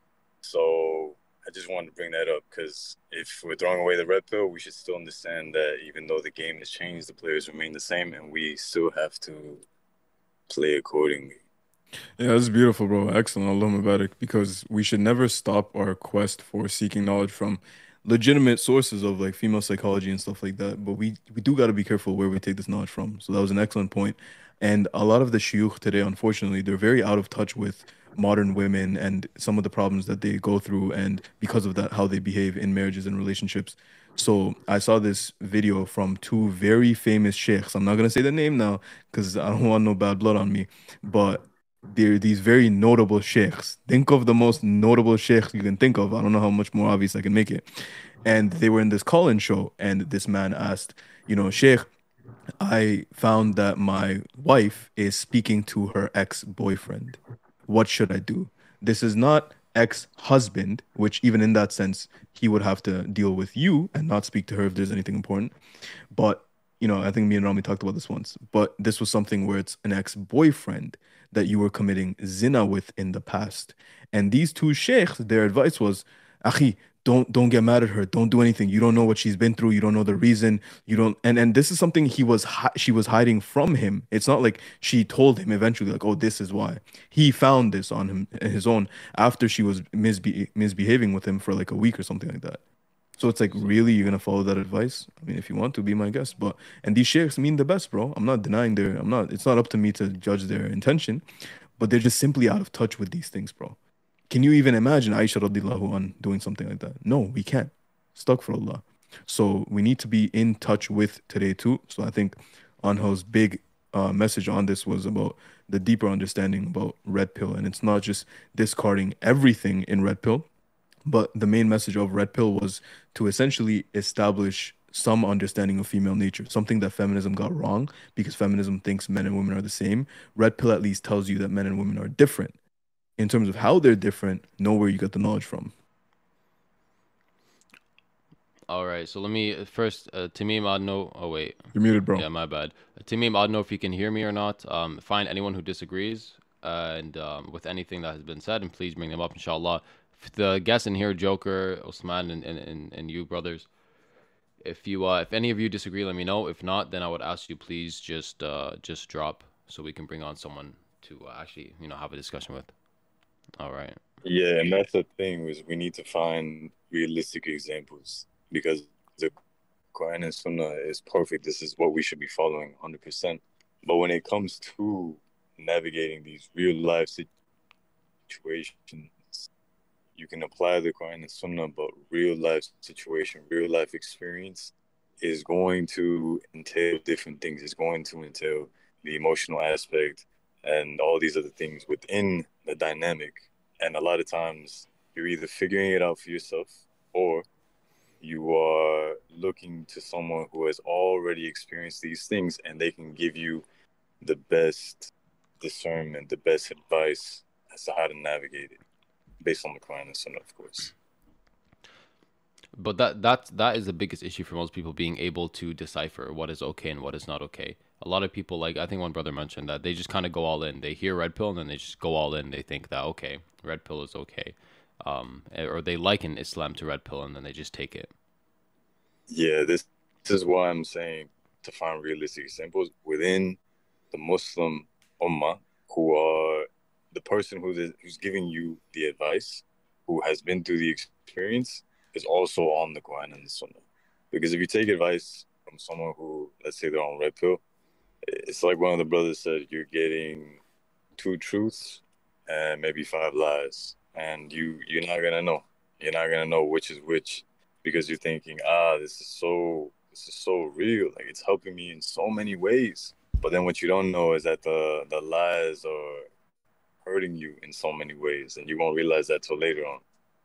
I: So I just wanted to bring that up because if we're throwing away the red pill, we should still understand that even though the game has changed, the players remain the same, and we still have to play accordingly.
C: Yeah, that's beautiful, bro. Excellent. Allah Mubarak. Because we should never stop our quest for seeking knowledge from legitimate sources of like female psychology and stuff like that. But we do got to be careful where we take this knowledge from. So that was an excellent point. And a lot of the shuyukh today, unfortunately, they're very out of touch with modern women and some of the problems that they go through, and because of that, how they behave in marriages and relationships. So I saw this video from two very famous sheikhs. I'm not gonna say the name now because I don't want no bad blood on me, but they're these very notable sheikhs. Think of the most notable sheikhs you can think of. I don't know how much more obvious I can make it. And they were in this call-in show, and this man asked, Sheikh, I found that my wife is speaking to her ex-boyfriend. What should I do? This is not ex-husband, which even in that sense, he would have to deal with you and not speak to her if there's anything important. But, I think me and Rami talked about this once, but this was something where it's an ex-boyfriend that you were committing zina with in the past. And these two sheikhs, their advice was, Akhi, don't get mad at her. Don't do anything. You don't know what she's been through. You don't know the reason. You don't. And this is something she was hiding from him. It's not like she told him eventually, like, oh, this is why. He found this on him his own after she was misbehaving with him for like a week or something like that. So it's like, really, you're gonna follow that advice? I mean, if you want to, be my guest. And these sheikhs mean the best, bro. I'm not denying it's not up to me to judge their intention, but they're just simply out of touch with these things, bro. Can you even imagine Aisha radiallahu an doing something like that? No, we can't. Astaghfirullah. So we need to be in touch with today too. So I think Anhel's big message on this was about the deeper understanding about red pill. And it's not just discarding everything in red pill, but the main message of red pill was to essentially establish some understanding of female nature, something that feminism got wrong because feminism thinks men and women are the same. Red pill at least tells you that men and women are different. In terms of how they're different, know where you get the knowledge from.
B: All right, so let me first, Tamim, I don't know. Oh, wait.
C: You're muted, bro.
B: Yeah, my bad. Tamim, I don't know if you can hear me or not. Find anyone who disagrees, and with anything that has been said, and please bring them up, inshallah. The guests in here, Joker, Osman, and you brothers, if any of you disagree, let me know. If not, then I would ask you please just drop so we can bring on someone to actually have a discussion with. All right.
I: Yeah, and that's the thing is we need to find realistic examples because the Quran and Sunnah is perfect. This is what we should be following 100%. But when it comes to navigating these real life situations, you can apply the Quran and Sunnah, but real life situation, real life experience is going to entail different things. It's going to entail the emotional aspect and all these other things within the dynamic. And a lot of times you're either figuring it out for yourself or you are looking to someone who has already experienced these things and they can give you the best discernment, the best advice as to how to navigate it based on the Quran and Sunnah, of course.
B: But that is the biggest issue for most people, being able to decipher what is okay and what is not okay. A lot of people, like I think one brother mentioned, that they just kind of go all in. They hear red pill and then they just go all in. They think that, okay, red pill is okay. Or they liken Islam to red pill and then they just take it.
I: Yeah, this is why I'm saying to find realistic examples within the Muslim Ummah, who are the person who's giving you the advice, who has been through the experience, is also on the Quran and the Sunnah. Because if you take advice from someone who, let's say they're on red pill, it's like one of the brothers said, you're getting 2 truths and maybe 5 lies. And you're not gonna know. You're not gonna know which is which because you're thinking, this is so real. Like it's helping me in so many ways. But then what you don't know is that the lies are hurting you in so many ways, and you won't realize that till later on.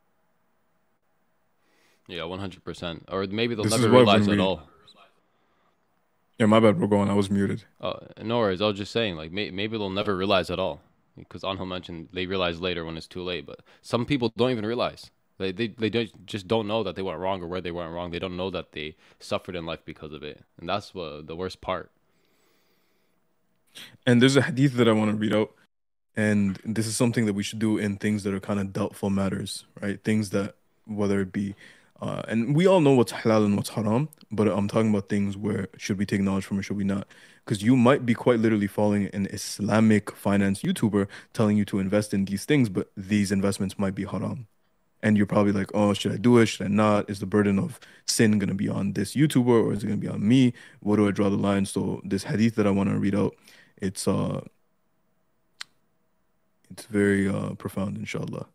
B: Yeah, 100%. Or maybe they'll
C: This
B: never
C: is what
B: realize
C: when
B: at
C: we-
B: all.
C: Yeah, my bad, bro. Go on. I was muted.
B: No worries. I was just saying, like, maybe they'll never realize at all. Because Anhel mentioned they realize later when it's too late. But some people don't even realize. They just don't know that they went wrong or where they went wrong. They don't know that they suffered in life because of it. And that's the worst part.
C: And there's a hadith that I want to read out. And this is something that we should do in things that are kind of doubtful matters, right? Things that, whether it be, and we all know what's halal and what's haram, but I'm talking about things where should we take knowledge from or should we not? Because you might be quite literally following an Islamic finance YouTuber telling you to invest in these things, but these investments might be haram. And you're probably like, oh, should I do it? Should I not? Is the burden of sin going to be on this YouTuber or is it going to be on me? Where do I draw the line? So this hadith that I want to read out, it's very profound, inshallah.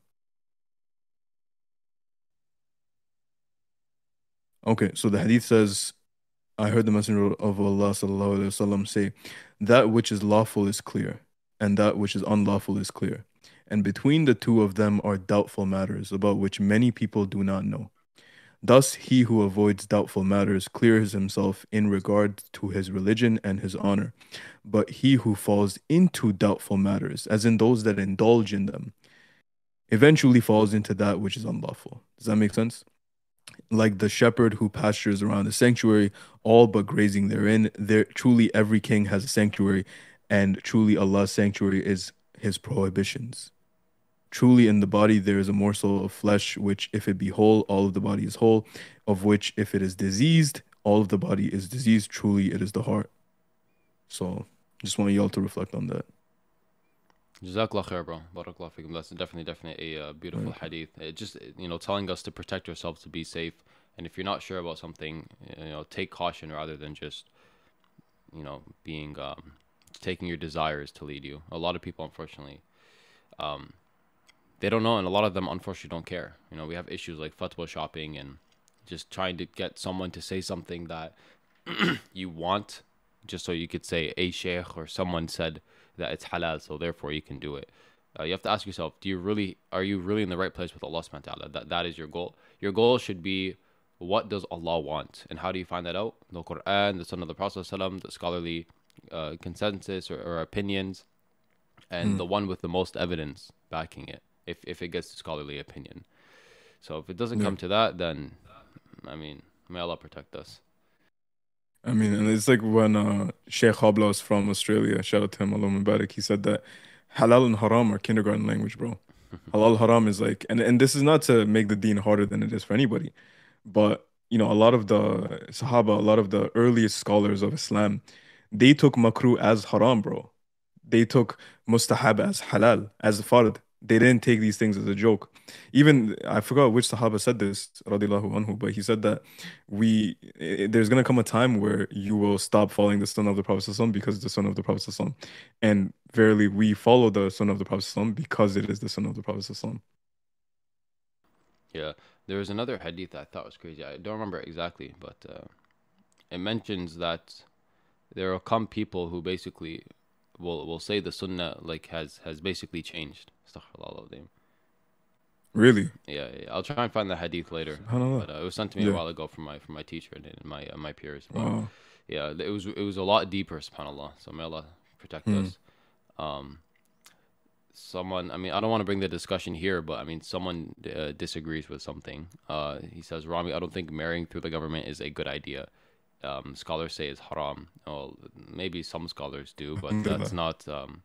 C: Okay, so the hadith says, I heard the Messenger of Allah sallallahu alaihi wasallam say, that which is lawful is clear, and that which is unlawful is clear. And between the two of them are doubtful matters about which many people do not know. Thus, he who avoids doubtful matters clears himself in regard to his religion and his honor. But he who falls into doubtful matters, as in those that indulge in them, eventually falls into that which is unlawful. Does that make sense? Like the shepherd who pastures around the sanctuary, all but grazing therein. There truly every king has a sanctuary, and truly Allah's sanctuary is his prohibitions. Truly in the body there is a morsel of flesh, which if it be whole, all of the body is whole, of which if it is diseased, all of the body is diseased. Truly it is the heart. So just want y'all to reflect on that.
B: Jazakallah khair, bro. Barakallah fikum. That's definitely a beautiful hadith. It just, telling us to protect ourselves, to be safe. And if you're not sure about something, take caution rather than just, being, taking your desires to lead you. A lot of people, unfortunately, they don't know, and a lot of them, unfortunately, don't care. We have issues like fatwa shopping and just trying to get someone to say something that you want, just so you could say a sheikh or someone said that it's halal, so therefore you can do it. You have to ask yourself, are you really in the right place with Allah subhanahu wa ta'ala? That is your goal. Your goal should be, what does Allah want? And how do you find that out? The Quran, the Sunnah of the Prophet ﷺ, the scholarly consensus or opinions, and the one with the most evidence backing it, if it gets to scholarly opinion. So if it doesn't come to that, then, may Allah protect us.
C: And it's like when Sheikh Hablas from Australia, shout out to him, Allah Mubarak, he said that halal and haram are kindergarten language, bro. Halal haram is like, and this is not to make the deen harder than it is for anybody, but a lot of the Sahaba, a lot of the earliest scholars of Islam, they took makruh as haram, bro. They took mustahab as halal, as fard. They didn't take these things as a joke. Even I forgot which Sahaba said this, radiallahu anhu, but he said that there's gonna come a time where you will stop following the Sunnah of the Prophet ﷺ because it's the Sunnah of the Prophet ﷺ. And verily, we follow the Sunnah of the Prophet ﷺ because it is the Sunnah of the Prophet ﷺ.
B: Yeah, there was another hadith I thought was crazy. I don't remember exactly, but it mentions that there will come people who basically will say the sunnah like has basically changed. Astaghfirullah al-azim.
C: Really?
B: Yeah, I'll try and find the hadith later.
C: SubhanAllah.
B: But it was sent to me a
C: Yeah.
B: while ago from my teacher and my peers. But
C: Wow.
B: yeah, it was a lot deeper, subhanallah. So may Allah protect us. Someone, I mean, I don't want to bring the discussion here, but I mean, someone disagrees with something. He says, Rami, I don't think marrying through the government is a good idea. Scholars say it's haram. Well, maybe some scholars do, but that's not.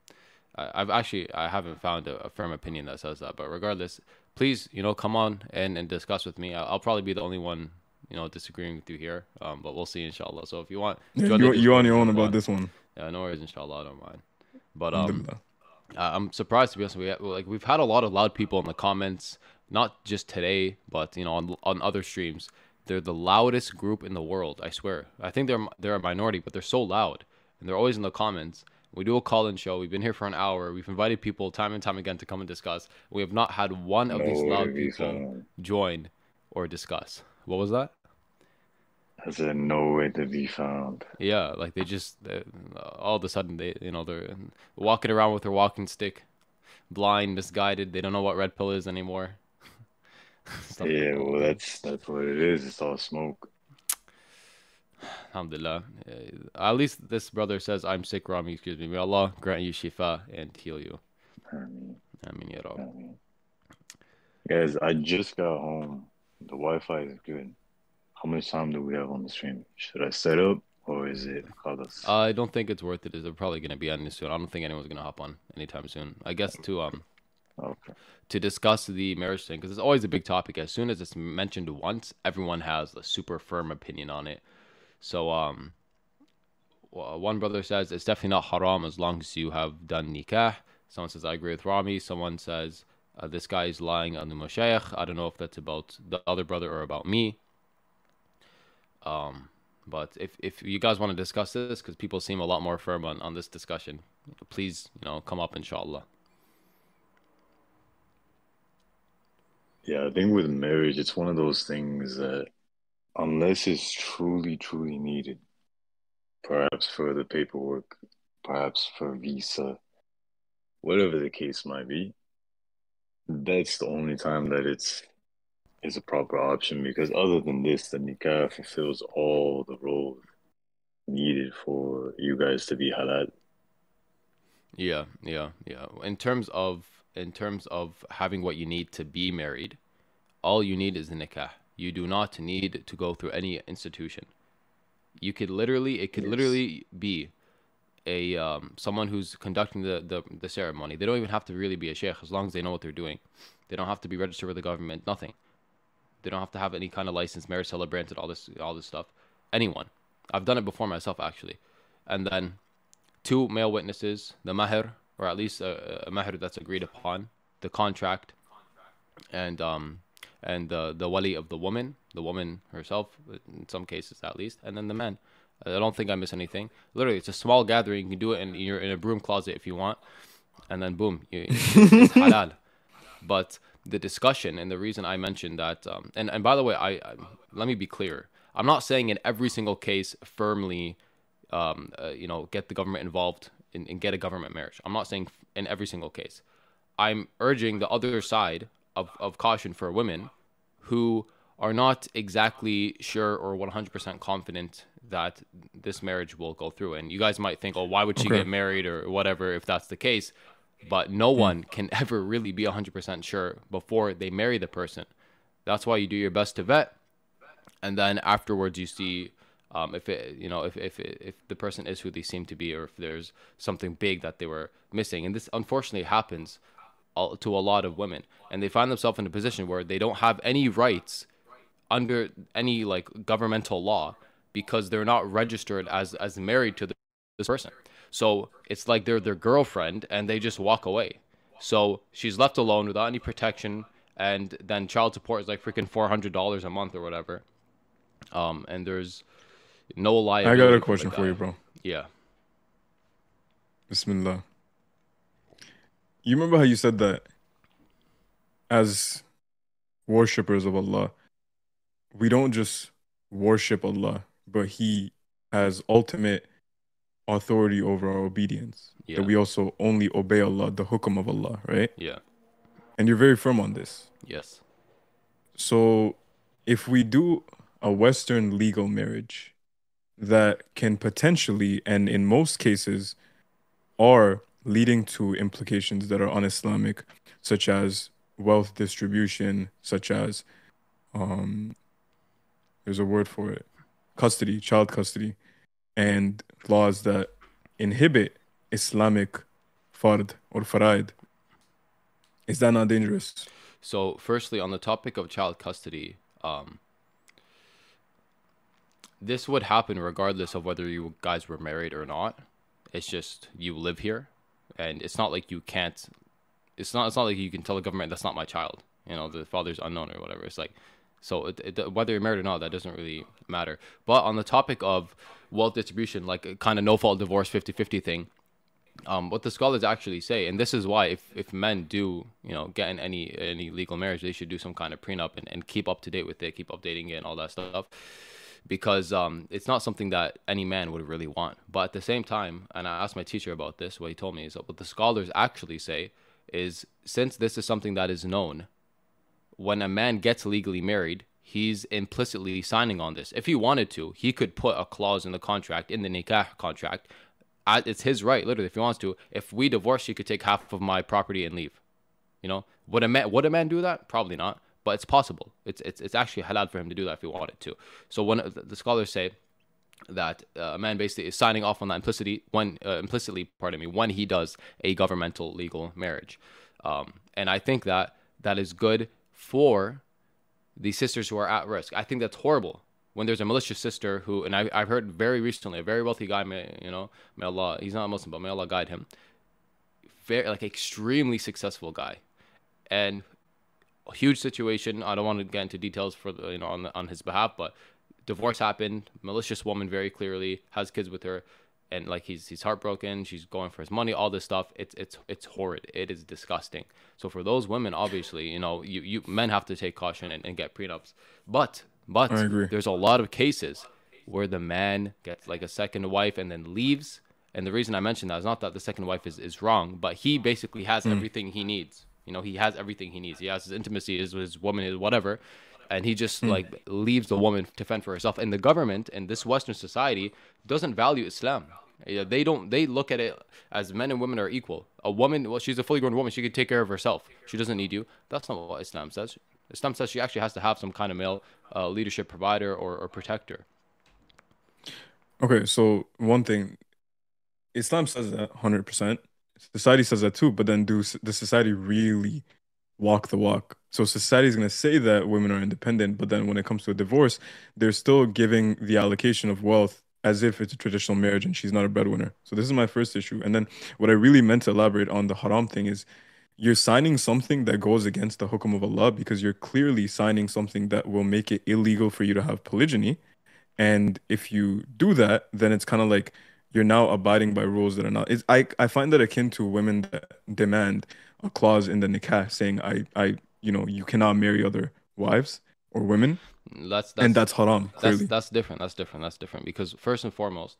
B: I haven't found a firm opinion that says that. But regardless, please, come on and discuss with me. I'll probably be the only one, disagreeing with you here. But we'll see, inshallah. So if you want,
C: Yeah,
B: join the
C: you on
B: Discord,
C: your own
B: jump
C: about
B: on.
C: this one.
B: Yeah, no worries, inshallah. I don't mind. But
C: Alhamdulillah.
B: I'm surprised, to be honest. We've had a lot of loud people in the comments, not just today, but on other streams. They're the loudest group in the world, I swear. I think they're a minority, but they're so loud, and they're always in the comments. We do a call-in show. We've been here for an hour. We've invited people time and time again to come and discuss. We have not had one of these loud people join or discuss. What was that?
I: I said no way to be found.
B: Yeah, like all of a sudden they're walking around with their walking stick, blind, misguided. They don't know what red pill is anymore.
I: Yeah, well, that's what it is. It's all smoke.
B: Alhamdulillah. At least this brother says, I'm sick, Rami, excuse me. May Allah grant you shifa and heal you. Ameen ya Rabb.
I: Guys, I just got home. The Wi-Fi is good. How much time do we have on the stream? Should I set up or is it khalas?
B: I don't think it's worth it. They're probably going to be ending soon. I don't think anyone's going to hop on anytime soon. I guess to discuss the marriage thing, because it's always a big topic. As soon as it's mentioned once, everyone has a super firm opinion on it. So one brother says it's definitely not haram as long as you have done nikah. Someone says I agree with Rami. Someone says this guy is lying on the mashayikh. I don't know if that's about the other brother or about me. But if you guys want to discuss this, because people seem a lot more firm on this discussion, please come up, inshallah.
I: Yeah, I think with marriage, it's one of those things that unless it's truly, truly needed, perhaps for the paperwork, perhaps for visa, whatever the case might be, that's the only time that it's a proper option, because other than this, the nikah fulfills all the roles needed for you guys to be halal.
B: Yeah. In terms of having what you need to be married, all you need is the nikah. You do not need to go through any institution. It could literally be a someone who's conducting the ceremony. They don't even have to really be a sheikh, as long as they know what they're doing. They don't have to be registered with the government. Nothing. They don't have to have any kind of license, marriage celebrant, and all this stuff. Anyone. I've done it before myself, actually. And then 2 male witnesses, the mahr, or at least a mahr that's agreed upon, the contract, and the wali of the woman herself, in some cases at least, and then the men. I don't think I miss anything. Literally, it's a small gathering. You can do it you're in a broom closet if you want, and then boom, it's halal. But the discussion and the reason I mentioned that, and by the way, I let me be clear. I'm not saying in every single case firmly, get the government involved and get a government marriage. I'm not saying in every single case. I'm urging the other side of caution for women who are not exactly sure or 100% confident that this marriage will go through. And you guys might think, oh, why would she get married or whatever if that's the case? But no one can ever really be 100% sure before they marry the person. That's why you do your best to vet. And then afterwards you see If it, if the person is who they seem to be, or if there's something big that they were missing. And this unfortunately happens to a lot of women, and they find themselves in a position where they don't have any rights under any like governmental law because they're not registered as married to this person. So it's like they're their girlfriend and they just walk away. So she's left alone without any protection, and then child support is like freaking $400 a month or whatever. And there's no
C: I
B: liability.
C: got a
B: for the
C: question for
B: guy.
C: you, bro.
B: Yeah.
C: Bismillah. You remember how you said that as worshippers of Allah, we don't just worship Allah, but He has ultimate authority over our obedience.
B: Yeah.
C: That we also only obey Allah, the hukm of Allah, right?
B: Yeah.
C: And you're very firm on this.
B: Yes.
C: So if we do a Western legal marriage that can potentially, and in most cases, are leading to implications that are un-Islamic, such as wealth distribution, such as, there's a word for it, custody, child custody, and laws that inhibit Islamic fard or faraid. Is that not dangerous?
B: So, firstly, on the topic of child custody, this would happen regardless of whether you guys were married or not. It's just you live here, and it's not like you can't. It's not like you can tell the government that's not my child. The father's unknown or whatever. It's like, so whether you're married or not, that doesn't really matter. But on the topic of wealth distribution, like a kind of no-fault divorce 50-50 thing, what the scholars actually say, and this is why if men do get in any legal marriage, they should do some kind of prenup and keep up to date with it, keep updating it and all that stuff, because it's not something that any man would really want. But at the same time, and I asked my teacher about this, what he told me is that what the scholars actually say is, since this is something that is known, when a man gets legally married, he's implicitly signing on this. If he wanted to, he could put a clause in the contract, in the nikah contract. It's his right, literally, if he wants to. If we divorce, he could take half of my property and leave. Would a man do that? Probably not, but it's possible. It's actually halal for him to do that if he wanted to. So when the scholars say that a man basically is signing off on that implicitly when he does a governmental legal marriage, and I think that is good for the sisters who are at risk. I think that's horrible when there's a malicious sister who, and I've heard very recently, a very wealthy guy, may Allah, he's not a Muslim, but may Allah guide him, very extremely successful guy, and a huge situation. I don't want to get into details for on his behalf, but divorce happened, malicious woman, very clearly has kids with her, and he's heartbroken, she's going for his money, all this stuff. It's horrid. It is disgusting. So for those women, obviously, you men have to take caution and get prenups. But
C: I agree.
B: There's a lot of cases where the man gets a second wife and then leaves. And the reason I mention that is not that the second wife is wrong, but he basically has everything he needs. He has everything he needs. He has his intimacy, his woman, his whatever. And he just leaves the woman to fend for herself. And the government in this Western society doesn't value Islam. They don't. They look at it as men and women are equal. A woman, well, she's a fully grown woman. She can take care of herself. She doesn't need you. That's not what Islam says. Islam says she actually has to have some kind of male leadership provider or protector.
C: Okay, so one thing, Islam says that 100%. Society says that too, but then does society really walk the walk? So society is going to say that women are independent, but then when it comes to a divorce, they're still giving the allocation of wealth as if it's a traditional marriage and she's not a breadwinner. So this is my first issue. And then what I really meant to elaborate on the haram thing is, you're signing something that goes against the hukm of Allah, because you're clearly signing something that will make it illegal for you to have polygyny. And if you do that, then it's kind of like you're now abiding by rules that are not. I find that akin to women that demand a clause in the nikah saying you cannot marry other wives or women. That's haram. Clearly.
B: That's different. That's different because first and foremost,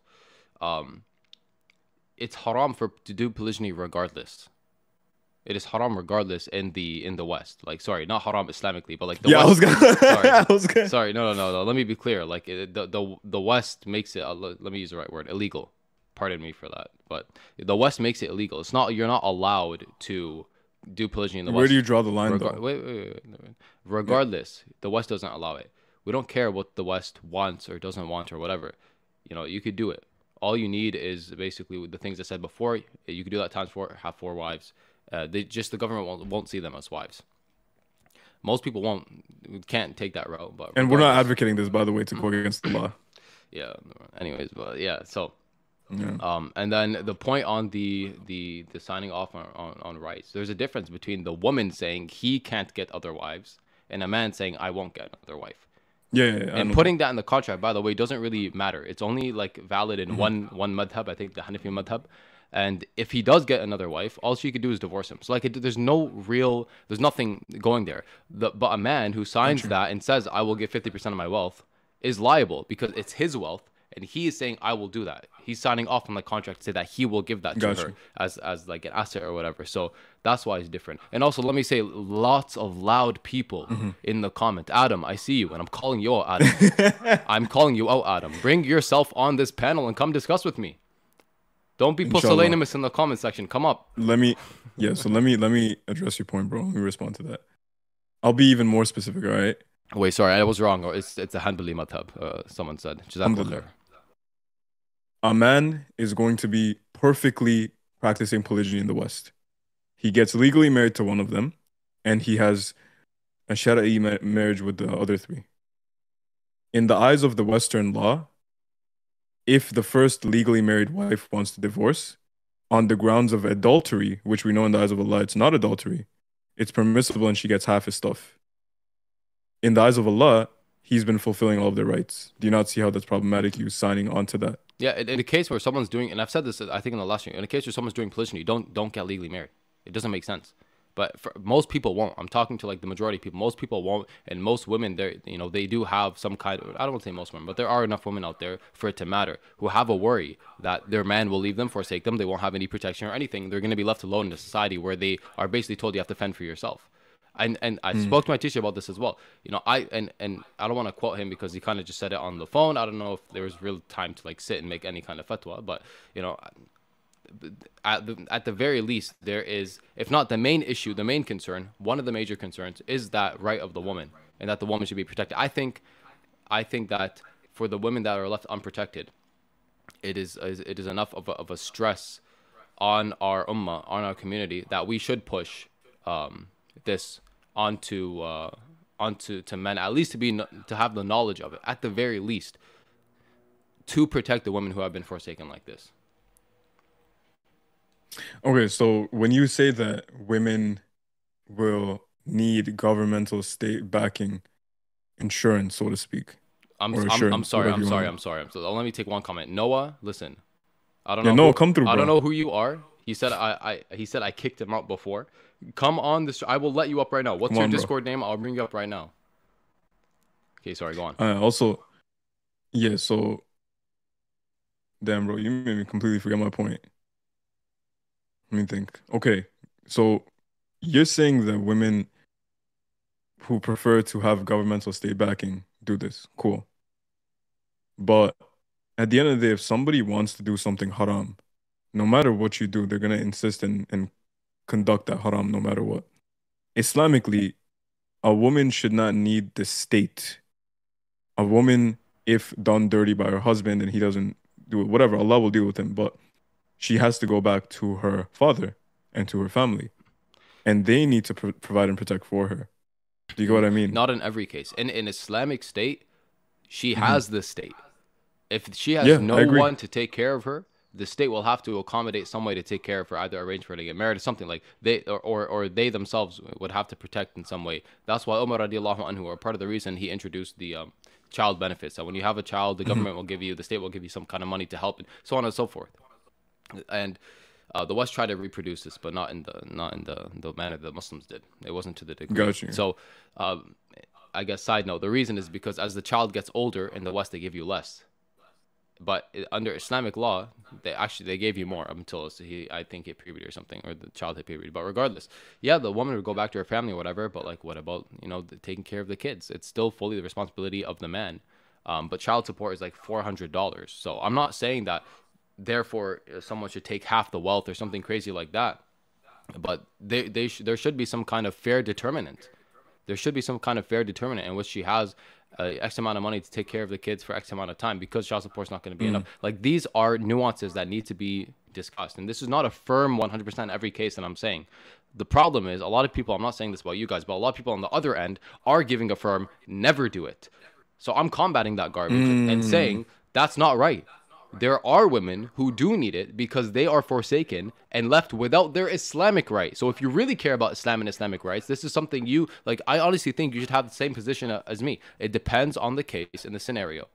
B: it's haram to do polygyny regardless. It is haram regardless in the West. Sorry, not haram Islamically, but the West. Sorry, no. Let me be clear. The West makes it. Let me use the right word. Illegal. Pardon me for that. But the West makes it illegal. It's not. You're not allowed to do polygyny in the West.
C: Where do you draw the line, though?
B: Wait. Regardless, the West doesn't allow it. We don't care what the West wants or doesn't want or whatever. You know, you could do it. All you need is basically the things I said before. You could do that times 4, have 4 wives. The government won't see them as wives. Most people can't take that route. But
C: and we're not advocating this, by the way, to go against the law.
B: Yeah. Anyways, but yeah. So,
C: Yeah.
B: and then the point on the signing off on rights. There's a difference between the woman saying he can't get other wives and a man saying I won't get another wife.
C: Yeah.
B: And putting that in the contract, by the way, doesn't really matter. It's only like valid in one madhab, I think the Hanafi madhab. And if he does get another wife, all she could do is divorce him. So like, there's nothing going there. But a man who signs that and says, I will give 50% of my wealth is liable because it's his wealth. And he is saying, I will do that. He's signing off on the contract to say that he will give that to her as like an asset or whatever. So that's why it's different. And also, let me say, lots of loud people in the comment. Adam, I see you, and I'm calling you out, Adam. I'm calling you out, Adam. Bring yourself on this panel and come discuss with me. Don't be pusillanimous in the comment section. Come up.
C: Let me address your point, bro. Let me respond to that. I'll be even more specific, all right?
B: Wait, sorry, I was wrong. It's a Hanbali madhab, someone said.
C: A man is going to be perfectly practicing polygyny in the West. He gets legally married to one of them, and he has a shara'i marriage with the other 3. In the eyes of the Western law, if the first legally married wife wants to divorce on the grounds of adultery, which we know in the eyes of Allah it's not adultery, it's permissible and she gets half his stuff. In the eyes of Allah, he's been fulfilling all of their rights. Do you not see how that's problematic, you signing on to that?
B: Yeah, in a case where someone's doing, and I've said this, I think in the last year, in a case where someone's doing polygyny, don't get legally married. It doesn't make sense. But for most people won't. I'm talking to like the majority of people. Most people won't, and most women, they do have some kind of, I don't want to say most women, but there are enough women out there for it to matter who have a worry that their man will leave them, forsake them, they won't have any protection or anything. They're going to be left alone in a society where they are basically told you have to fend for yourself. And I spoke to my teacher about this as well. You know, I don't want to quote him because he kind of just said it on the phone. I don't know if there was real time to like sit and make any kind of fatwa, but you know, at the very least, there is, if not the main issue, the main concern, one of the major concerns is that right of the woman, and that the woman should be protected. I think that for the women that are left unprotected, it is enough of a stress on our ummah, on our community, that we should push this onto men, at least to have the knowledge of it, at the very least, to protect the women who have been forsaken like this.
C: Okay, so when you say that women will need governmental state backing insurance, so to speak.
B: I'm sorry. Let me take one comment. Noah, listen. I don't know.
C: Yeah, Noah, come through,
B: I don't
C: bro.
B: know who you are. He said I kicked him out before. Come on this. I will let you up right now. What's your Discord name? I'll bring you up right now. Okay, sorry, go on.
C: Also, yeah, so damn, bro, you made me completely forget my point. Let me think. Okay, so you're saying that women who prefer to have governmental state backing do this. Cool. But at the end of the day, if somebody wants to do something haram, no matter what you do, they're going to insist and conduct that haram no matter what. Islamically, a woman should not need the state. A woman, if done dirty by her husband and he doesn't do it, whatever, Allah will deal with him. But she has to go back to her father and to her family. And they need to provide and protect for her. Do you get what I mean?
B: Not in every case. In Islamic state, she has the state. If she has no one to take care of her, the state will have to accommodate some way to take care of her, either arrange for her to get married or something, like they or they themselves would have to protect in some way. That's why Umar radiallahu anhu, or part of the reason he introduced the child benefits. So when you have a child, the government will give you, the state will give you some kind of money to help, and so on and so forth. And the West tried to reproduce this, but not in the manner that Muslims did. It wasn't to the degree.
C: Gotcha.
B: So, I guess side note, the reason is because as the child gets older in the West, they give you less. But under Islamic law, they gave you more until I think hit puberty or something, or the child hit puberty. But regardless, yeah, the woman would go back to her family or whatever. But like, what about taking care of the kids? It's still fully the responsibility of the man. But child support is like $400. So I'm not saying that therefore someone should take half the wealth or something crazy like that. But there should be some kind of fair determinant. There should be some kind of fair determinant in which she has X amount of money to take care of the kids for X amount of time, because child support is not going to be enough. Like, these are nuances that need to be discussed. And this is not a firm 100% in every case that I'm saying. The problem is, a lot of people, I'm not saying this about you guys, but a lot of people on the other end are giving a firm never do it. So I'm combating that garbage and saying that's not right. There are women who do need it because they are forsaken and left without their Islamic right. So if you really care about Islam and Islamic rights, this is something you, like, I honestly think you should have the same position as me. It depends on the case and the scenario.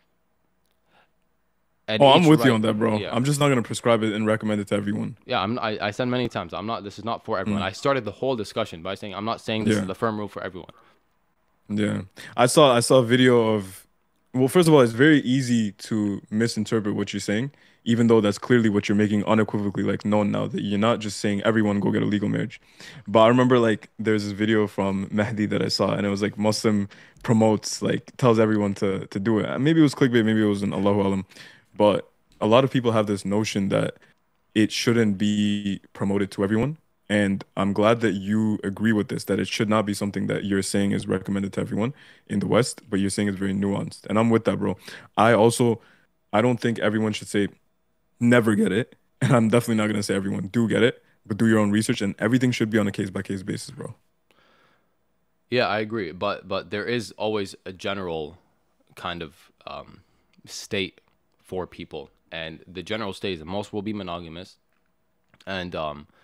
B: And
C: I'm
B: each
C: with you
B: right-
C: on that, bro.
B: Yeah.
C: I'm just not gonna prescribe it and recommend it to everyone.
B: Yeah, I said many times, this is not for everyone. I started the whole discussion by saying I'm not saying this is the firm rule for everyone.
C: Yeah, I saw a video of. Well, first of all, it's very easy to misinterpret what you're saying, even though that's clearly what you're making unequivocally like known now, that you're not just saying everyone go get a legal marriage. But I remember, like, there's this video from Mehdi that I saw, and it was like Muslim promotes, like, tells everyone to do it. Maybe it was clickbait, maybe it was an Allahu Alam. But a lot of people have this notion that it shouldn't be promoted to everyone. And I'm glad that you agree with this, that it should not be something that you're saying is recommended to everyone in the West, but you're saying it's very nuanced. And I'm with that, bro. I don't think everyone should say never get it. And I'm definitely not going to say everyone do get it, but do your own research, and everything should be on a case-by-case basis, bro.
B: Yeah, I agree. But there is always a general kind of state for people. And the general state is that most will be monogamous. And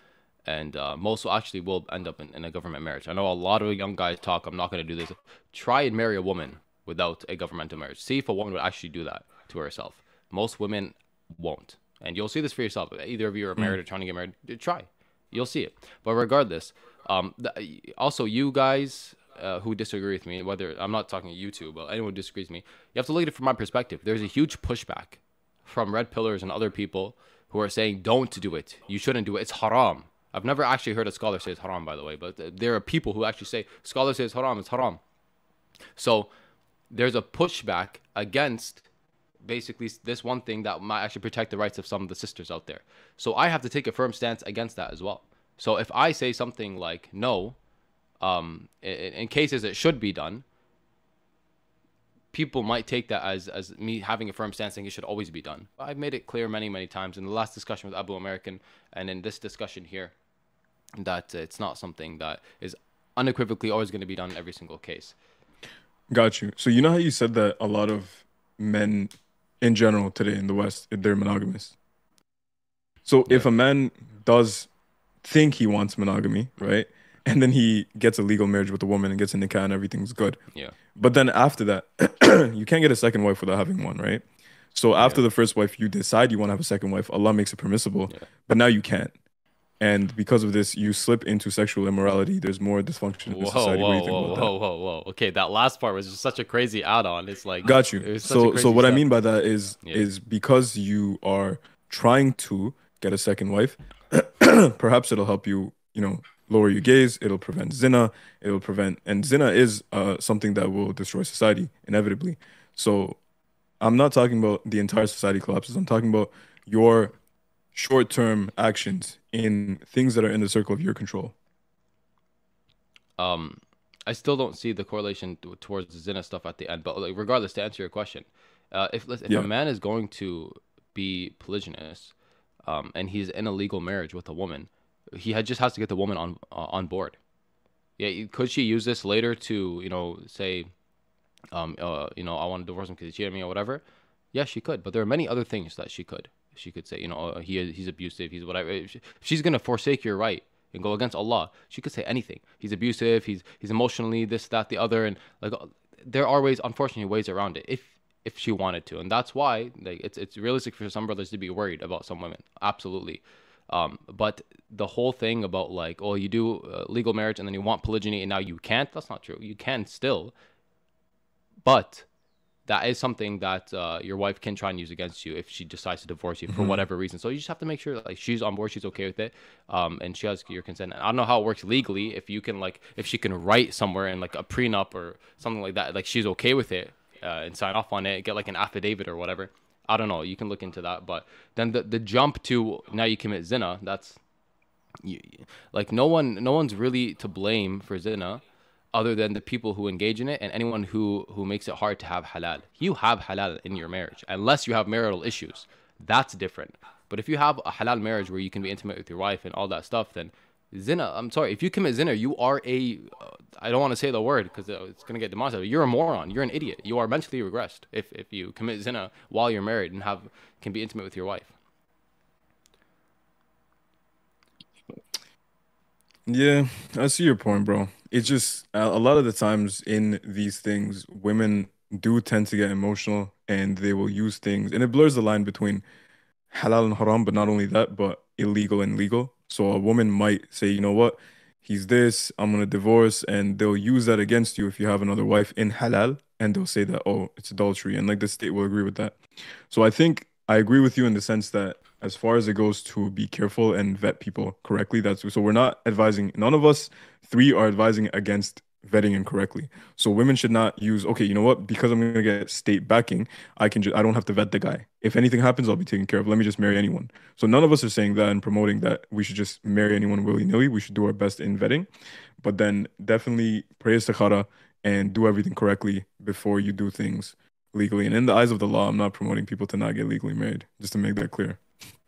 B: most actually will end up in a government marriage. I know a lot of young guys talk, I'm not going to do this. Try and marry a woman without a governmental marriage. See if a woman would actually do that to herself. Most women won't. And you'll see this for yourself. Either of you are married or trying to get married, try. You'll see it. But regardless, also you guys who disagree with me, whether I'm not talking to you two, but anyone who disagrees with me, you have to look at it from my perspective. There's a huge pushback from red pillars and other people who are saying, don't do it. You shouldn't do it. It's haram. I've never actually heard a scholar say it's haram, by the way, but there are people who actually say, scholars say it's haram. So there's a pushback against basically this one thing that might actually protect the rights of some of the sisters out there. So I have to take a firm stance against that as well. So if I say something like no, in cases it should be done, people might take that as me having a firm stance saying it should always be done. I've made it clear many, many times in the last discussion with Abu American and in this discussion here that it's not something that is unequivocally always going to be done in every single case.
C: Got you. So you know how you said that a lot of men in general today in the West, they're monogamous. So if a man does think he wants monogamy, right? And then he gets a legal marriage with a woman and gets a nikah and everything's good.
B: Yeah.
C: But then after that, you can't get a second wife without having one, right? So after the first wife, you decide you want to have a second wife. Allah makes it permissible, but now you can't. And because of this, you slip into sexual immorality. There's more dysfunction in the society. What do you think about that?
B: Whoa. Okay, that last part was just such a crazy add-on. It's like
C: got you. So what I mean by that is because you are trying to get a second wife, perhaps it'll help you, lower your gaze. It'll prevent zina. And zina is something that will destroy society inevitably. So I'm not talking about the entire society collapses. I'm talking about your short-term actions in things that are in the circle of your control.
B: I still don't see the correlation towards the zina stuff at the end. But regardless, to answer your question, if a man is going to be polygynous, and he's in a legal marriage with a woman, he just has to get the woman on board. Yeah, could she use this later to say, I want to divorce him because he cheated on me or whatever? Yeah, she could. But there are many other things that she could. She could say, he's abusive, he's whatever. If she's gonna forsake your right and go against Allah, she could say anything. He's abusive. He's emotionally this, that, the other, and like there are unfortunately ways around it if she wanted to, and that's why it's realistic for some brothers to be worried about some women. Absolutely. But the whole thing about you do legal marriage and then you want polygyny and now you can't, that's not true. You can still, but that is something that your wife can try and use against you if she decides to divorce you for whatever reason. So you just have to make sure she's on board, she's okay with it, and she has your consent. And I don't know how it works legally, if you can if she can write somewhere in a prenup or something like that, she's okay with it and sign off on it, get an affidavit or whatever. I don't know. You can look into that. But then the jump to now you commit zina, that's no one's really to blame for zina. other than the people who engage in it and anyone who makes it hard to have halal. You have halal in your marriage unless you have marital issues. That's different. But if you have a halal marriage where you can be intimate with your wife and all that stuff, then zina, I'm sorry, if you commit zina, you are I don't want to say the word because it's going to get demonized. You're a moron. You're an idiot. You are mentally regressed if you commit zina while you're married and can be intimate with your wife.
C: Yeah, I see your point, bro. It's just a lot of the times in these things, women do tend to get emotional and they will use things, and it blurs the line between halal and haram, but not only that, but illegal and legal. So a woman might say, you know what, he's this, I'm gonna divorce, and they'll use that against you if you have another wife in halal, and they'll say that, oh, it's adultery, and like the state will agree with that. So I think I agree with you in the sense that as far as it goes to be careful and vet people correctly, that's so we're not advising, none of us three are advising against vetting incorrectly. So women should not use, okay, you know what, because I'm gonna get state backing, I don't have to vet the guy. If anything happens, I'll be taken care of. Let me just marry anyone. So none of us are saying that and promoting that we should just marry anyone willy-nilly. We should do our best in vetting, but then definitely pray istikhara and do everything correctly before you do things legally. And in the eyes of the law, I'm not promoting people to not get legally married, just to make that clear.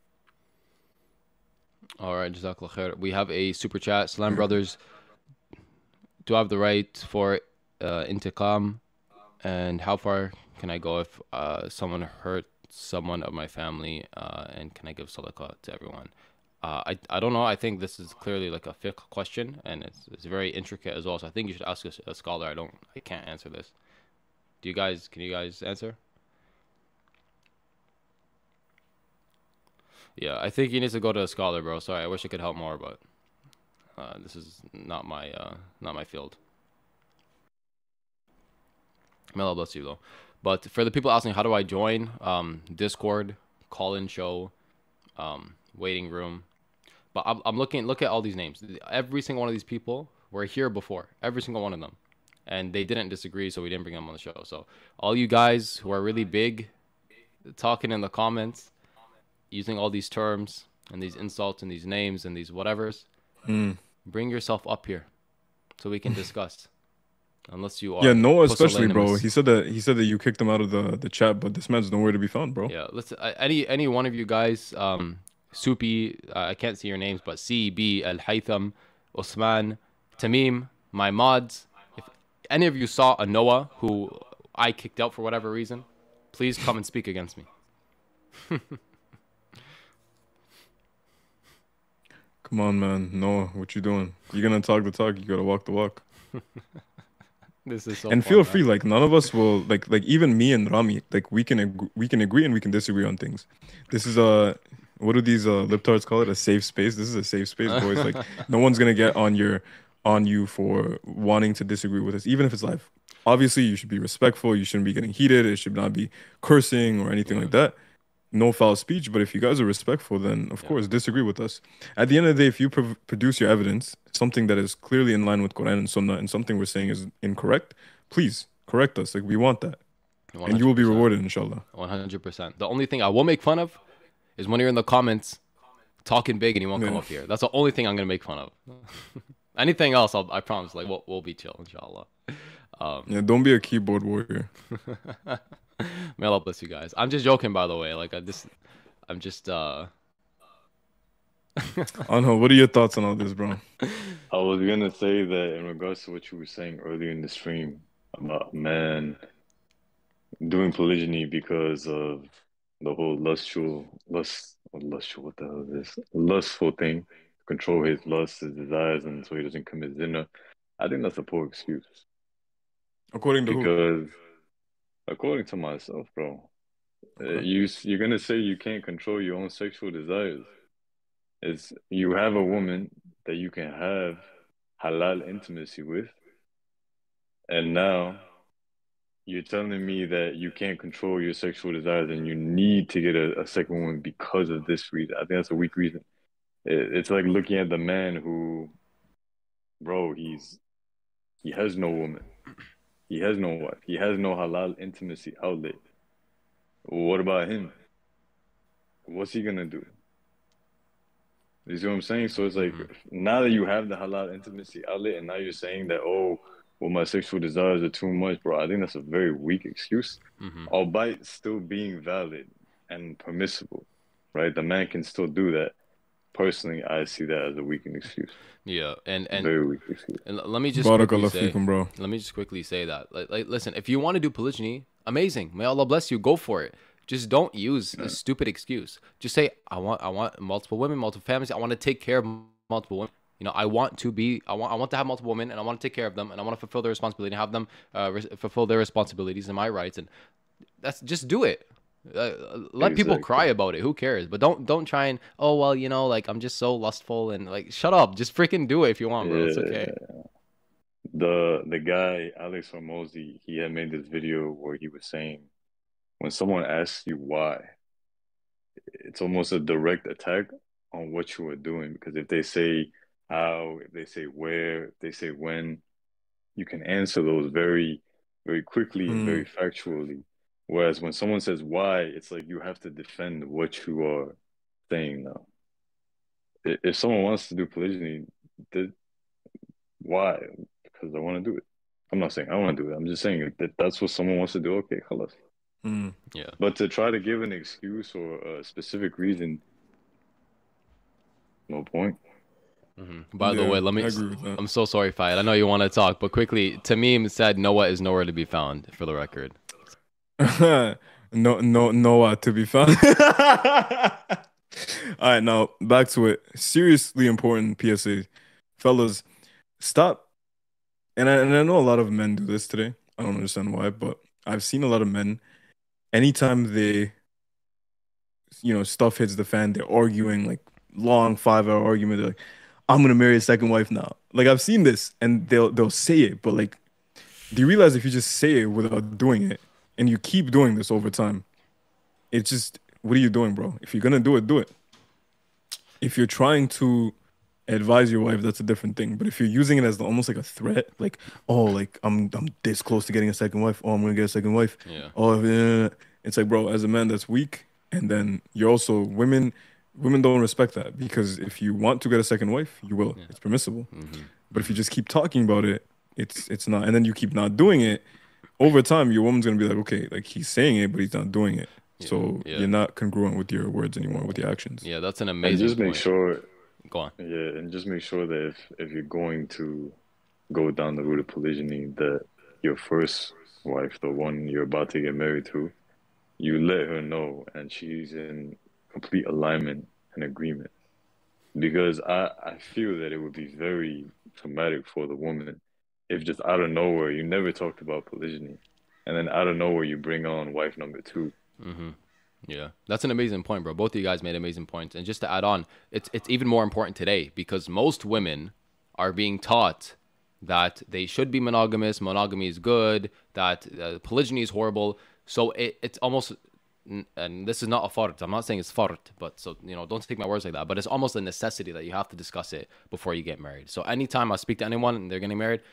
B: All right, Jazakallah khair. We have a super chat. Salam brothers. Do I have the right for intiqam? And how far can I go if someone hurt someone of my family? And can I give sadaqah to everyone? I don't know. I think this is clearly like a fiqh question, and it's very intricate as well. So I think you should ask a scholar. I can't answer this. Can you guys answer? Yeah, I think you need to go to a scholar, bro. Sorry, I wish I could help more, but this is not my field. May Allah bless you though. But for the people asking, how do I join? Discord, call-in show, waiting room. But I'm look at all these names. Every single one of these people were here before. Every single one of them, and they didn't disagree, so we didn't bring them on the show. So all you guys who are really big, talking in the comments, using all these terms and these insults and these names and these whatevers, bring yourself up here so we can discuss. Unless you are,
C: yeah, Noah especially, bro. He said that you kicked him out of the chat, but this man's nowhere to be found, bro.
B: Yeah, let's any one of you guys, Supi, I can't see your names, but CB, Al Haytham, Osman, Tamim, my mods. If any of you saw a Noah who I kicked out for whatever reason, please come and speak against me.
C: Come on, man. Noah, what you doing? You're gonna talk the talk. You gotta walk the walk.
B: This is so
C: and
B: fun,
C: feel
B: man.
C: free. Like none of us will like even me and Rami. Like we can agree and we can disagree on things. This is what do these libtards call it? A safe space. This is a safe space, boys. Like no one's gonna get on you for wanting to disagree with us, even if it's live. Obviously, you should be respectful. You shouldn't be getting heated. It should not be cursing or anything like that. No foul speech, but if you guys are respectful, then of course disagree with us. At the end of the day, if you produce your evidence, something that is clearly in line with Quran and Sunnah, and something we're saying is incorrect, please correct us. Like we want that, 100%. And you will be rewarded, inshallah.
B: 100%. The only thing I will make fun of is when you're in the comments talking big and you won't come up here. That's the only thing I'm gonna make fun of. Anything else, I promise. Like we'll be chill, inshallah.
C: Yeah, don't be a keyboard warrior.
B: May Allah bless you guys. I'm just joking, by the way. Like I'm just
C: Anho, what are your thoughts on all this, bro?
I: I was gonna say that in regards to what you were saying earlier in the stream about man doing polygyny because of the whole lustful, what the hell is this? Lustful thing, control his lusts, his desires, and so he doesn't commit zina. I think that's a poor excuse.
C: According to who?
I: According to myself, bro.
C: Okay.
I: You're gonna say you can't control your own sexual desires. You have a woman that you can have halal intimacy with, and now you're telling me that you can't control your sexual desires and you need to get a second woman because of this reason. I think that's a weak reason. It's like looking at the man who, bro, he has no woman. He has no wife. He has no halal intimacy outlet. What about him? What's he gonna do? You see what I'm saying? So it's like now that you have the halal intimacy outlet, and now you're saying that, oh, well, my sexual desires are too much, bro. I think that's a very weak excuse,
B: Mm-hmm.
I: albeit still being valid and permissible, right? The man can still do that. Personally, I see that as a weakened excuse.
B: Yeah, and
I: Very weak excuse.
B: let me just quickly
C: Barakallah
B: say,
C: feekum, bro.
B: let me just quickly say that, listen, if you want to do polygyny, amazing. May Allah bless you. Go for it. Just don't use a stupid excuse. Just say, I want multiple women, multiple families. I want to take care of multiple women. You know, I want to have multiple women, and I want to take care of them, and I want to fulfill their responsibility, and have them fulfill their responsibilities and my rights, and that's just do it. Let people cry about it. Who cares? But don't try and, oh well, you know, like I'm just so lustful, and like shut up. Just freaking do it if you want, bro. It's okay.
I: The guy Alex Hormozy, he had made this video where he was saying, when someone asks you why, it's almost a direct attack on what you are doing, because if they say how, if they say where, if they say when, you can answer those very, very quickly and very factually. Whereas when someone says why, it's like you have to defend what you are saying now. If someone wants to do polygyny, why? Because I want to do it. I'm not saying I want to do it. I'm just saying that that's what someone wants to do. Okay, khalas.
B: Yeah.
I: But to try to give an excuse or a specific reason, no point.
B: By the way, I'm so sorry, Fayed. I know you want to talk, but quickly, Tamim said Noah is nowhere to be found, for the record.
C: Noah to be found. All right, now back to it. Seriously important PSA, fellas. Stop. And I know a lot of men do this today. I don't understand why, but I've seen a lot of men. Anytime they, stuff hits the fan, they're arguing, like long 5-hour argument. They're like, I'm gonna marry a second wife now. Like, I've seen this, and they'll say it, but like, do you realize if you just say it without doing it, and you keep doing this over time, it's just, what are you doing, bro? If you're gonna do it, do it. If you're trying to advise your wife, that's a different thing. But if you're using it as almost like a threat, like, oh, like I'm this close to getting a second wife. Oh, I'm gonna get a second wife.
B: Yeah.
C: Oh, it's like, bro, as a man, that's weak. And then you're also women don't respect that, because if you want to get a second wife, you will. Yeah. It's permissible. But if you just keep talking about it, it's not. And then you keep not doing it. Over time, your woman's gonna be like, okay, like he's saying it, but he's not doing it. So you're not congruent with your words anymore, with your actions.
B: Yeah, that's an amazing.
I: And just make sure.
B: Go on.
I: Yeah, and just make sure that if you're going to go down the route of polygyny, that your first wife, the one you're about to get married to, you let her know, and she's in complete alignment and agreement. Because I feel that it would be very traumatic for the woman if just out of nowhere you never talked about polygyny, and then out of nowhere you bring on wife number 2.
B: Yeah, that's an amazing point, bro. Both of you guys made amazing points. And just to add on, it's even more important today, because most women are being taught that they should be monogamous, monogamy is good, that polygyny is horrible. So it's almost, and this is not a fard, I'm not saying it's fard, but so, don't take my words like that, but it's almost a necessity that you have to discuss it before you get married. So anytime I speak to anyone and they're getting married,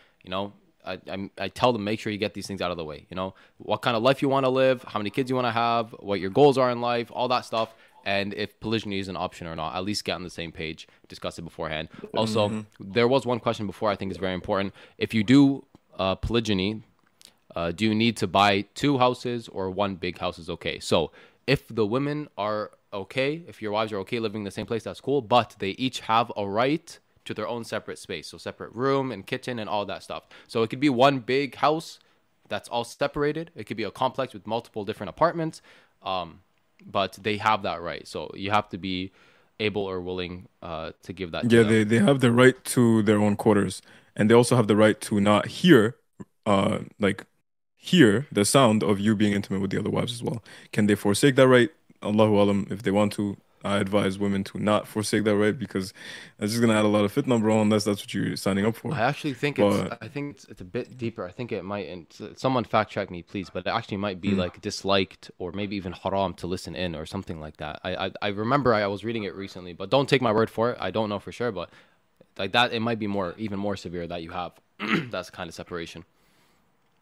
B: I tell them, make sure you get these things out of the way. What kind of life you want to live, how many kids you want to have, what your goals are in life, all that stuff. And if polygyny is an option or not, at least get on the same page, discuss it beforehand. Also, there was one question before I think is very important. If you do polygyny, do you need to buy 2 houses, or 1 big house is okay? So if the women are okay, if your wives are okay living in the same place, that's cool. But they each have a right to their own separate space, so separate room and kitchen and all that stuff. So it could be 1 big house that's all separated. It could be a complex with multiple different apartments, but they have that right. So you have to be able or willing to give that.
C: Yeah, they have the right to their own quarters, and they also have the right to not hear the sound of you being intimate with the other wives as well. Can they forsake that right? Allahu alam. If they want to, I advise women to not forsake that right, because it's just gonna add a lot of fitna, bro, unless that's what you're signing up for.
B: I actually think it's a bit deeper. I think it might, and someone fact check me, please, but it actually might be like disliked or maybe even haram to listen in or something like that. I remember I was reading it recently, but don't take my word for it. I don't know for sure, but like that, it might be even more severe that you have that kind of separation.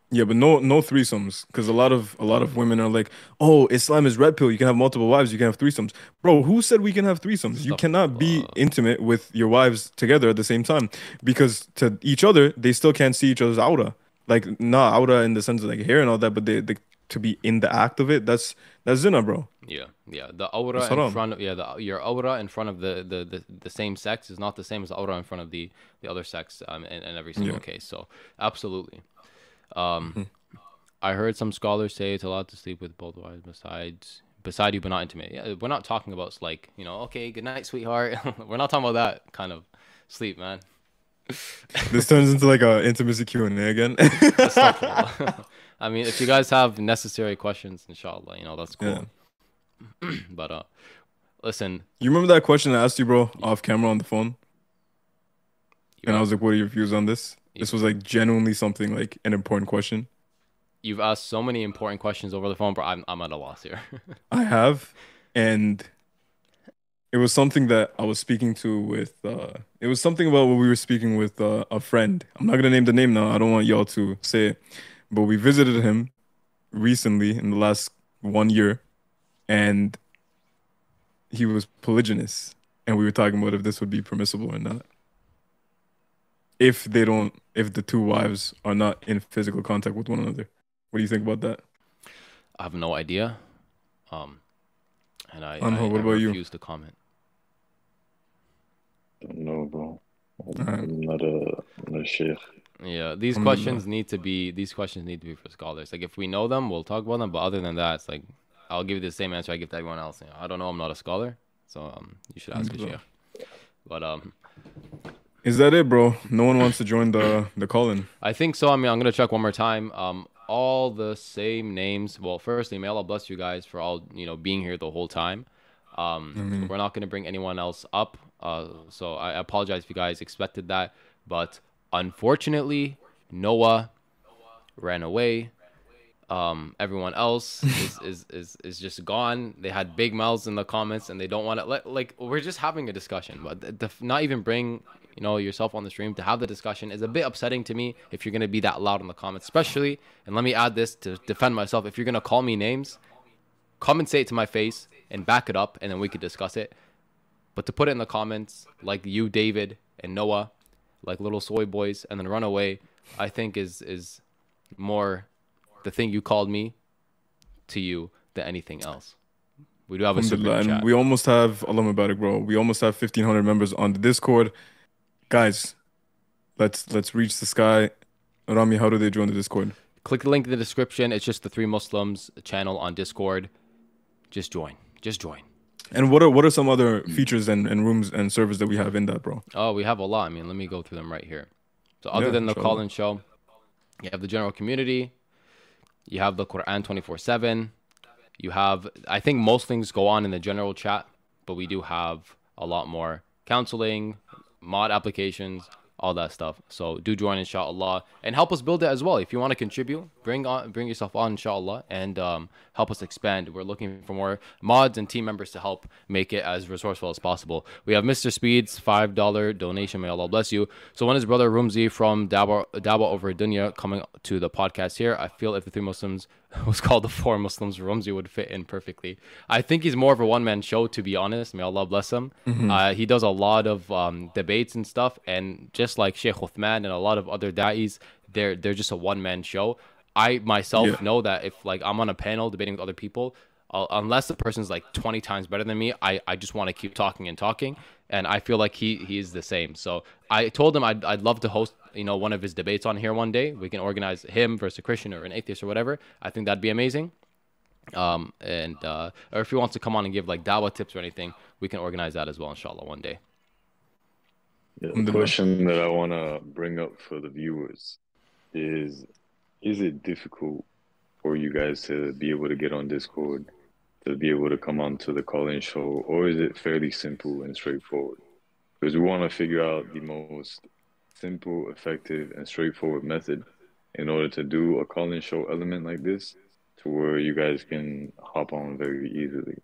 C: Yeah, but no threesomes, because a lot of women are like, oh, Islam is red pill. You can have multiple wives. You can have threesomes. Bro, who said we can have threesomes? You cannot be intimate with your wives together at the same time, because to each other they still can't see each other's aura. Like not aura in the sense of like hair and all that, but they to be in the act of it. That's zina, bro.
B: Yeah, yeah. The aura
C: That's
B: in
C: haram.
B: front of your aura in front of the same sex is not the same as the aura in front of the other sex in every single
C: Yeah.
B: case. So absolutely. Um,
C: Mhm.
B: I heard some scholars say it's allowed to sleep with both wives beside you, but not intimate. Yeah, we're not talking about like okay, good night, sweetheart. We're not talking about that kind of sleep, man.
C: This turns into like a intimacy Q&A again.
B: Astaghfirullah. I mean, if you guys have necessary questions, inshallah, that's
C: Yeah.
B: cool. But listen,
C: You remember that question I asked you, bro, off camera on the phone?
B: you
C: And I
B: have,
C: was like, what are your views on this?
B: you,
C: This was like genuinely something like an important question.
B: you've asked so many important questions over the phone, bro. I'm at a loss here.
C: I have, and it was something that I was speaking to with it was something about what we were speaking with a friend. I'm not gonna name the name now. I don't want y'all to say it. But we visited him recently in the last 1 year, and he was polygynous, and we were talking about if this would be permissible or not. If the two wives are not in physical contact with one another. What do you think about that?
B: I have no idea. And I
C: Anho, what about you?
B: refuse to comment.
I: No, bro.
C: Alright.
I: I'm not a sheikh.
B: Yeah, these
C: Alhamdulillah.
B: questions need to be for scholars. Like if we know them, we'll talk about them. But other than that, it's like I'll give you the same answer I give to everyone else. I don't know. I'm not a scholar, so you should ask a
C: Alhamdulillah.
B: sheikh. But
C: Is that it, bro? No one wants to join the call-in.
B: I think so. I mean, I'm gonna check one more time. All the same names. Well, firstly, may Allah bless you guys for all being here the whole time.
C: Mhm.
B: We're not gonna bring anyone else up. So I apologize if you guys expected that, but unfortunately, Noah ran away. Everyone else is just gone. They had big mouths in the comments, and they don't want to like. We're just having a discussion, but not even bring yourself on the stream to have the discussion is a bit upsetting to me. If you're gonna be that loud in the comments, especially, and let me add this to defend myself. If you're gonna call me names, come and say it to my face and back it up, and then we could discuss it. But to put it in the comments, like you, David, and Noah, like little soy boys, and then run away, I think is more the thing you called me to you than anything else. We do have a super
C: Alhamdulillah,
B: chat.
C: and we almost have Allah Mubarak, bro. We almost have 1,500 members on the Discord. Guys, let's reach the sky. Rami, how do they join the Discord?
B: Click the link in the description. It's just the Three Muslims channel on Discord. Just join. Just join.
C: And what are some other features and rooms and servers that we have in that, bro?
B: Oh, we have a lot. I mean, let me go through them right here. So other
C: Yeah,
B: than the
C: inshallah.
B: call-in show, you have the general community. You have the Quran 24/7. You have, I think most things go on in the general chat, but we do have a lot more counseling, mod applications, all that stuff. So do join, inshallah, and help us build it as well. If you want to contribute, bring yourself on, inshallah, and help us expand. We're looking for more mods and team members to help make it as resourceful as possible. We have Mr. Speed's $5 donation. May Allah bless you. So when his brother Rumzi from Dawa over Dunya coming to the podcast here, I feel if the Three Muslims was called the Four Muslims, Rumzi would fit in perfectly. I think he's more of a one-man show, to be honest. May Allah bless him. He does a lot of debates and stuff, and just like Sheikh Uthman and a lot of other da'is, they're just a one-man show. I myself know that if like I'm on a panel debating with other people, unless the person's like 20 times better than me, I just want to keep talking and talking, and I feel like he is the same. So I told him I'd love to host one of his debates on here one day. We can organize him versus a Christian or an atheist or whatever. I think that'd be amazing. Or if he wants to come on and give like dawah tips or anything, we can organize that as well, inshallah, one day.
I: Yeah, the question that I want to bring up for the viewers is it difficult for you guys to be able to get on Discord, to be able to come on to the call-in show, or is it fairly simple and straightforward? Because we want to figure out the most simple, effective, and straightforward method in order to do a call-in show element like this to where you guys can hop on very easily.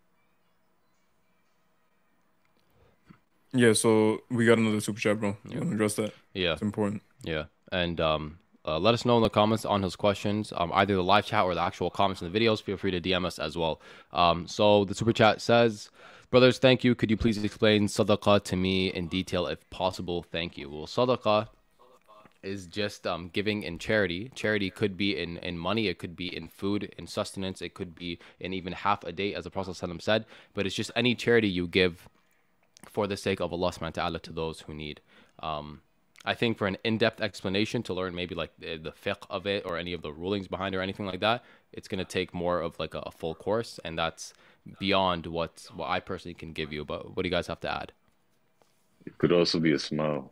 C: Yeah, so we got another super chat, bro. You want to address that?
B: Yeah.
C: It's important.
B: Yeah. And let us know in the comments on his questions, either the live chat or the actual comments in the videos. Feel free to DM us as well. So the super chat says, brothers, thank you. Could you please explain sadaqah to me in detail if possible? Thank you. Well, sadaqah is just giving in charity. Charity could be in money, it could be in food, in sustenance, it could be in even half a day, as the Prophet ﷺ said. But it's just any charity you give for the sake of Allah subhanahu wa ta'ala to those who need. I think for an in-depth explanation to learn maybe like the fiqh of it or any of the rulings behind it or anything like that, it's going to take more of like a full course, and that's beyond what I personally can give you. But what do you guys have to add?
I: It could also be a smile.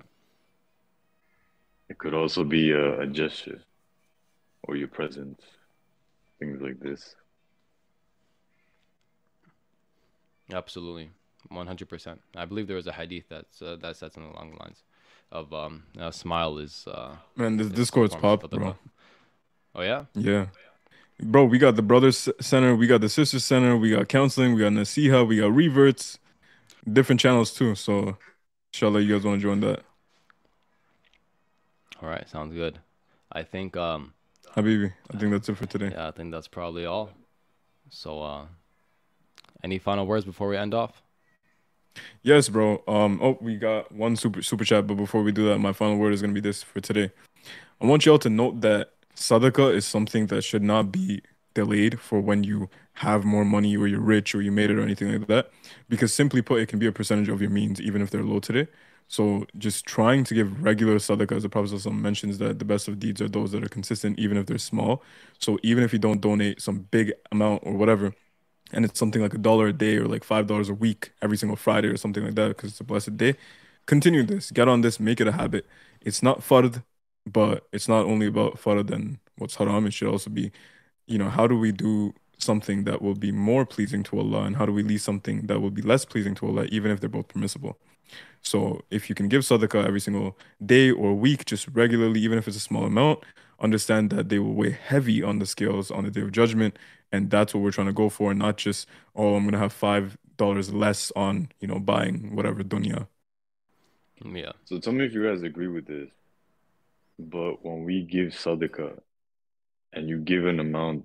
I: It could also be a gesture or your presence, things like this.
B: Absolutely, 100%. I believe there was a hadith that said something along the lines of a smile is.
C: Man, this
B: is
C: Discord's
B: a form of
C: popped, bro.
B: sadaqah. Oh yeah.
C: Yeah. Bro, we got the Brothers Center, we got the Sisters Center, we got counseling, we got Nasiha, we got reverts, different channels too. So, inshallah, you guys want to join that.
B: All right, sounds good. I think
C: Habibi, I think that's it for today.
B: yeah, I think that's probably all. So any final words before we end off?
C: Yes, bro. Oh, we got one super chat, but before we do that, my final word is gonna be this for today. I want y'all to note that sadaqah is something that should not be delayed for when you have more money or you're rich or you made it or anything like that. Because simply put, it can be a percentage of your means, even if they're low today. So just trying to give regular sadaqah, as the Prophet ﷺ mentions that the best of deeds are those that are consistent, even if they're small. So even if you don't donate some big amount or whatever, and it's something like $1 a day or like $5 a week every single Friday or something like that, because it's a blessed day, continue this, get on this, make it a habit. It's not fard, but it's not only about fard and what's haram. It should also be, how do we do something that will be more pleasing to Allah, and how do we leave something that will be less pleasing to Allah, even if they're both permissible. So if you can give sadaqah every single day or week, just regularly, even if it's a small amount, understand that they will weigh heavy on the scales on the day of judgment. And that's what we're trying to go for, not just, oh, I'm going to have $5 less on, buying whatever dunya.
B: Yeah.
I: So tell me if you guys agree with this. But when we give sadaqah and you give an amount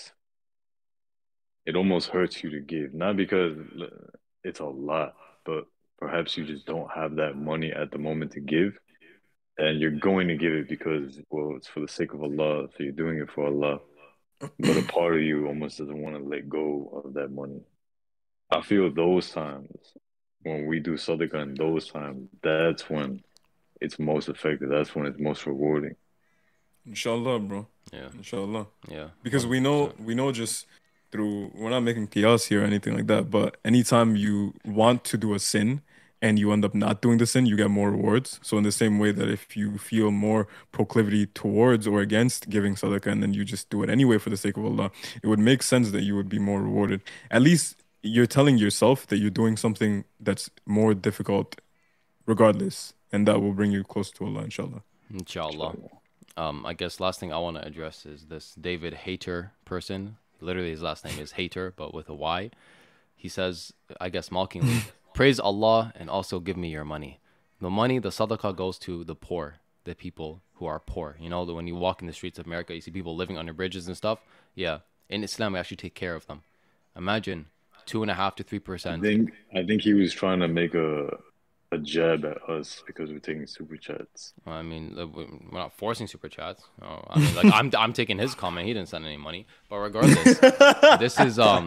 I: it almost hurts you to give, not because it's a lot, but perhaps you just don't have that money at the moment to give, and you're going to give it because, well, it's for the sake of Allah, so you're doing it for Allah. But a part of you almost doesn't want to let go of that money. I feel those times, when we do sadaqah in those times, that's when it's most effective. That's when it's most rewarding.
C: Inshallah, bro.
B: Yeah.
C: Inshallah.
B: Yeah.
C: Because we know just through, we're not making qiyas here or anything like that, but anytime you want to do a sin and you end up not doing the sin, you get more rewards. So in the same way that if you feel more proclivity towards or against giving sadaqah and then you just do it anyway for the sake of Allah, it would make sense that you would be more rewarded. At least you're telling yourself that you're doing something that's more difficult regardless, and that will bring you close to Allah, inshallah.
B: Inshallah. I guess last thing I want to address is this David Hater person. Literally his last name is Hater, but with a Y. He says, I guess mockingly, praise Allah and also give me your money. The money, the sadaqah, goes to the poor, the people who are poor. When you walk in the streets of America, you see people living under bridges and stuff. Yeah, in Islam, we actually take care of them. Imagine 2.5 to 3%.
I: I think he was trying to make a jab at us because we're taking super chats.
B: I mean, we're not forcing super chats. I mean, like I'm taking his comment. He didn't send any money, but regardless, this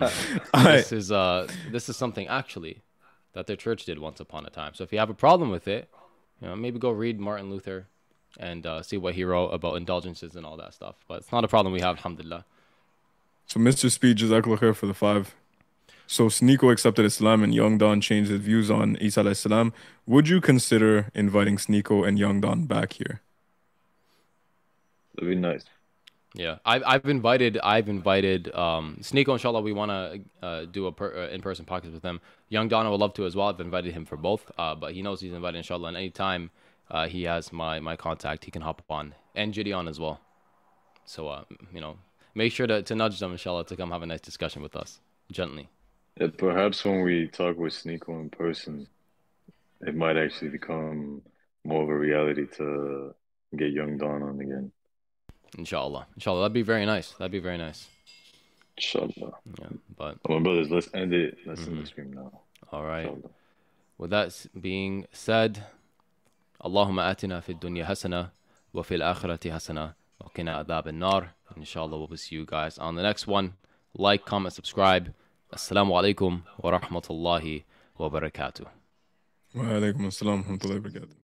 B: is something actually that the church did once upon a time. So if you have a problem with it, maybe go read Martin Luther and see what he wrote about indulgences and all that stuff. But it's not a problem we have, alhamdulillah.
C: So Mr. Speed, Jazakallah khair for the 5. So Sneeko accepted Islam and Young Don changed his views on Isa alayhi salam. Would you consider inviting Sneeko and Young Don back here?
I: That'd be nice.
B: Yeah, I've invited Sneeko, inshallah. We want to do a in-person podcast with him. Young Don, I would love to as well. I've invited him for both, but he knows he's invited, inshallah. And anytime he has my contact, he can hop on, and Gideon as well. So make sure to nudge them, inshallah, to come have a nice discussion with us, gently.
I: Yeah, perhaps when we talk with Sneeko in person, it might actually become more of a reality to get Young Don on again.
B: Inshallah. Inshallah. That'd be very nice. That'd be very nice.
K: Inshallah.
B: Yeah. But
K: my brothers, let's end it. Let's end the stream now.
B: all right.
K: Inshallah.
B: With that being said, Allahumma atina fid dunya hasana wa fil akhirati hasana wa qina adhab an-nar. Inshallah, we'll see you guys on the next one. Like, comment, subscribe. Assalamu alaikum wa rahmatullahi wa barakatuh.
C: Wa alaikum assalam wa rahmatullahi wa barakatuh.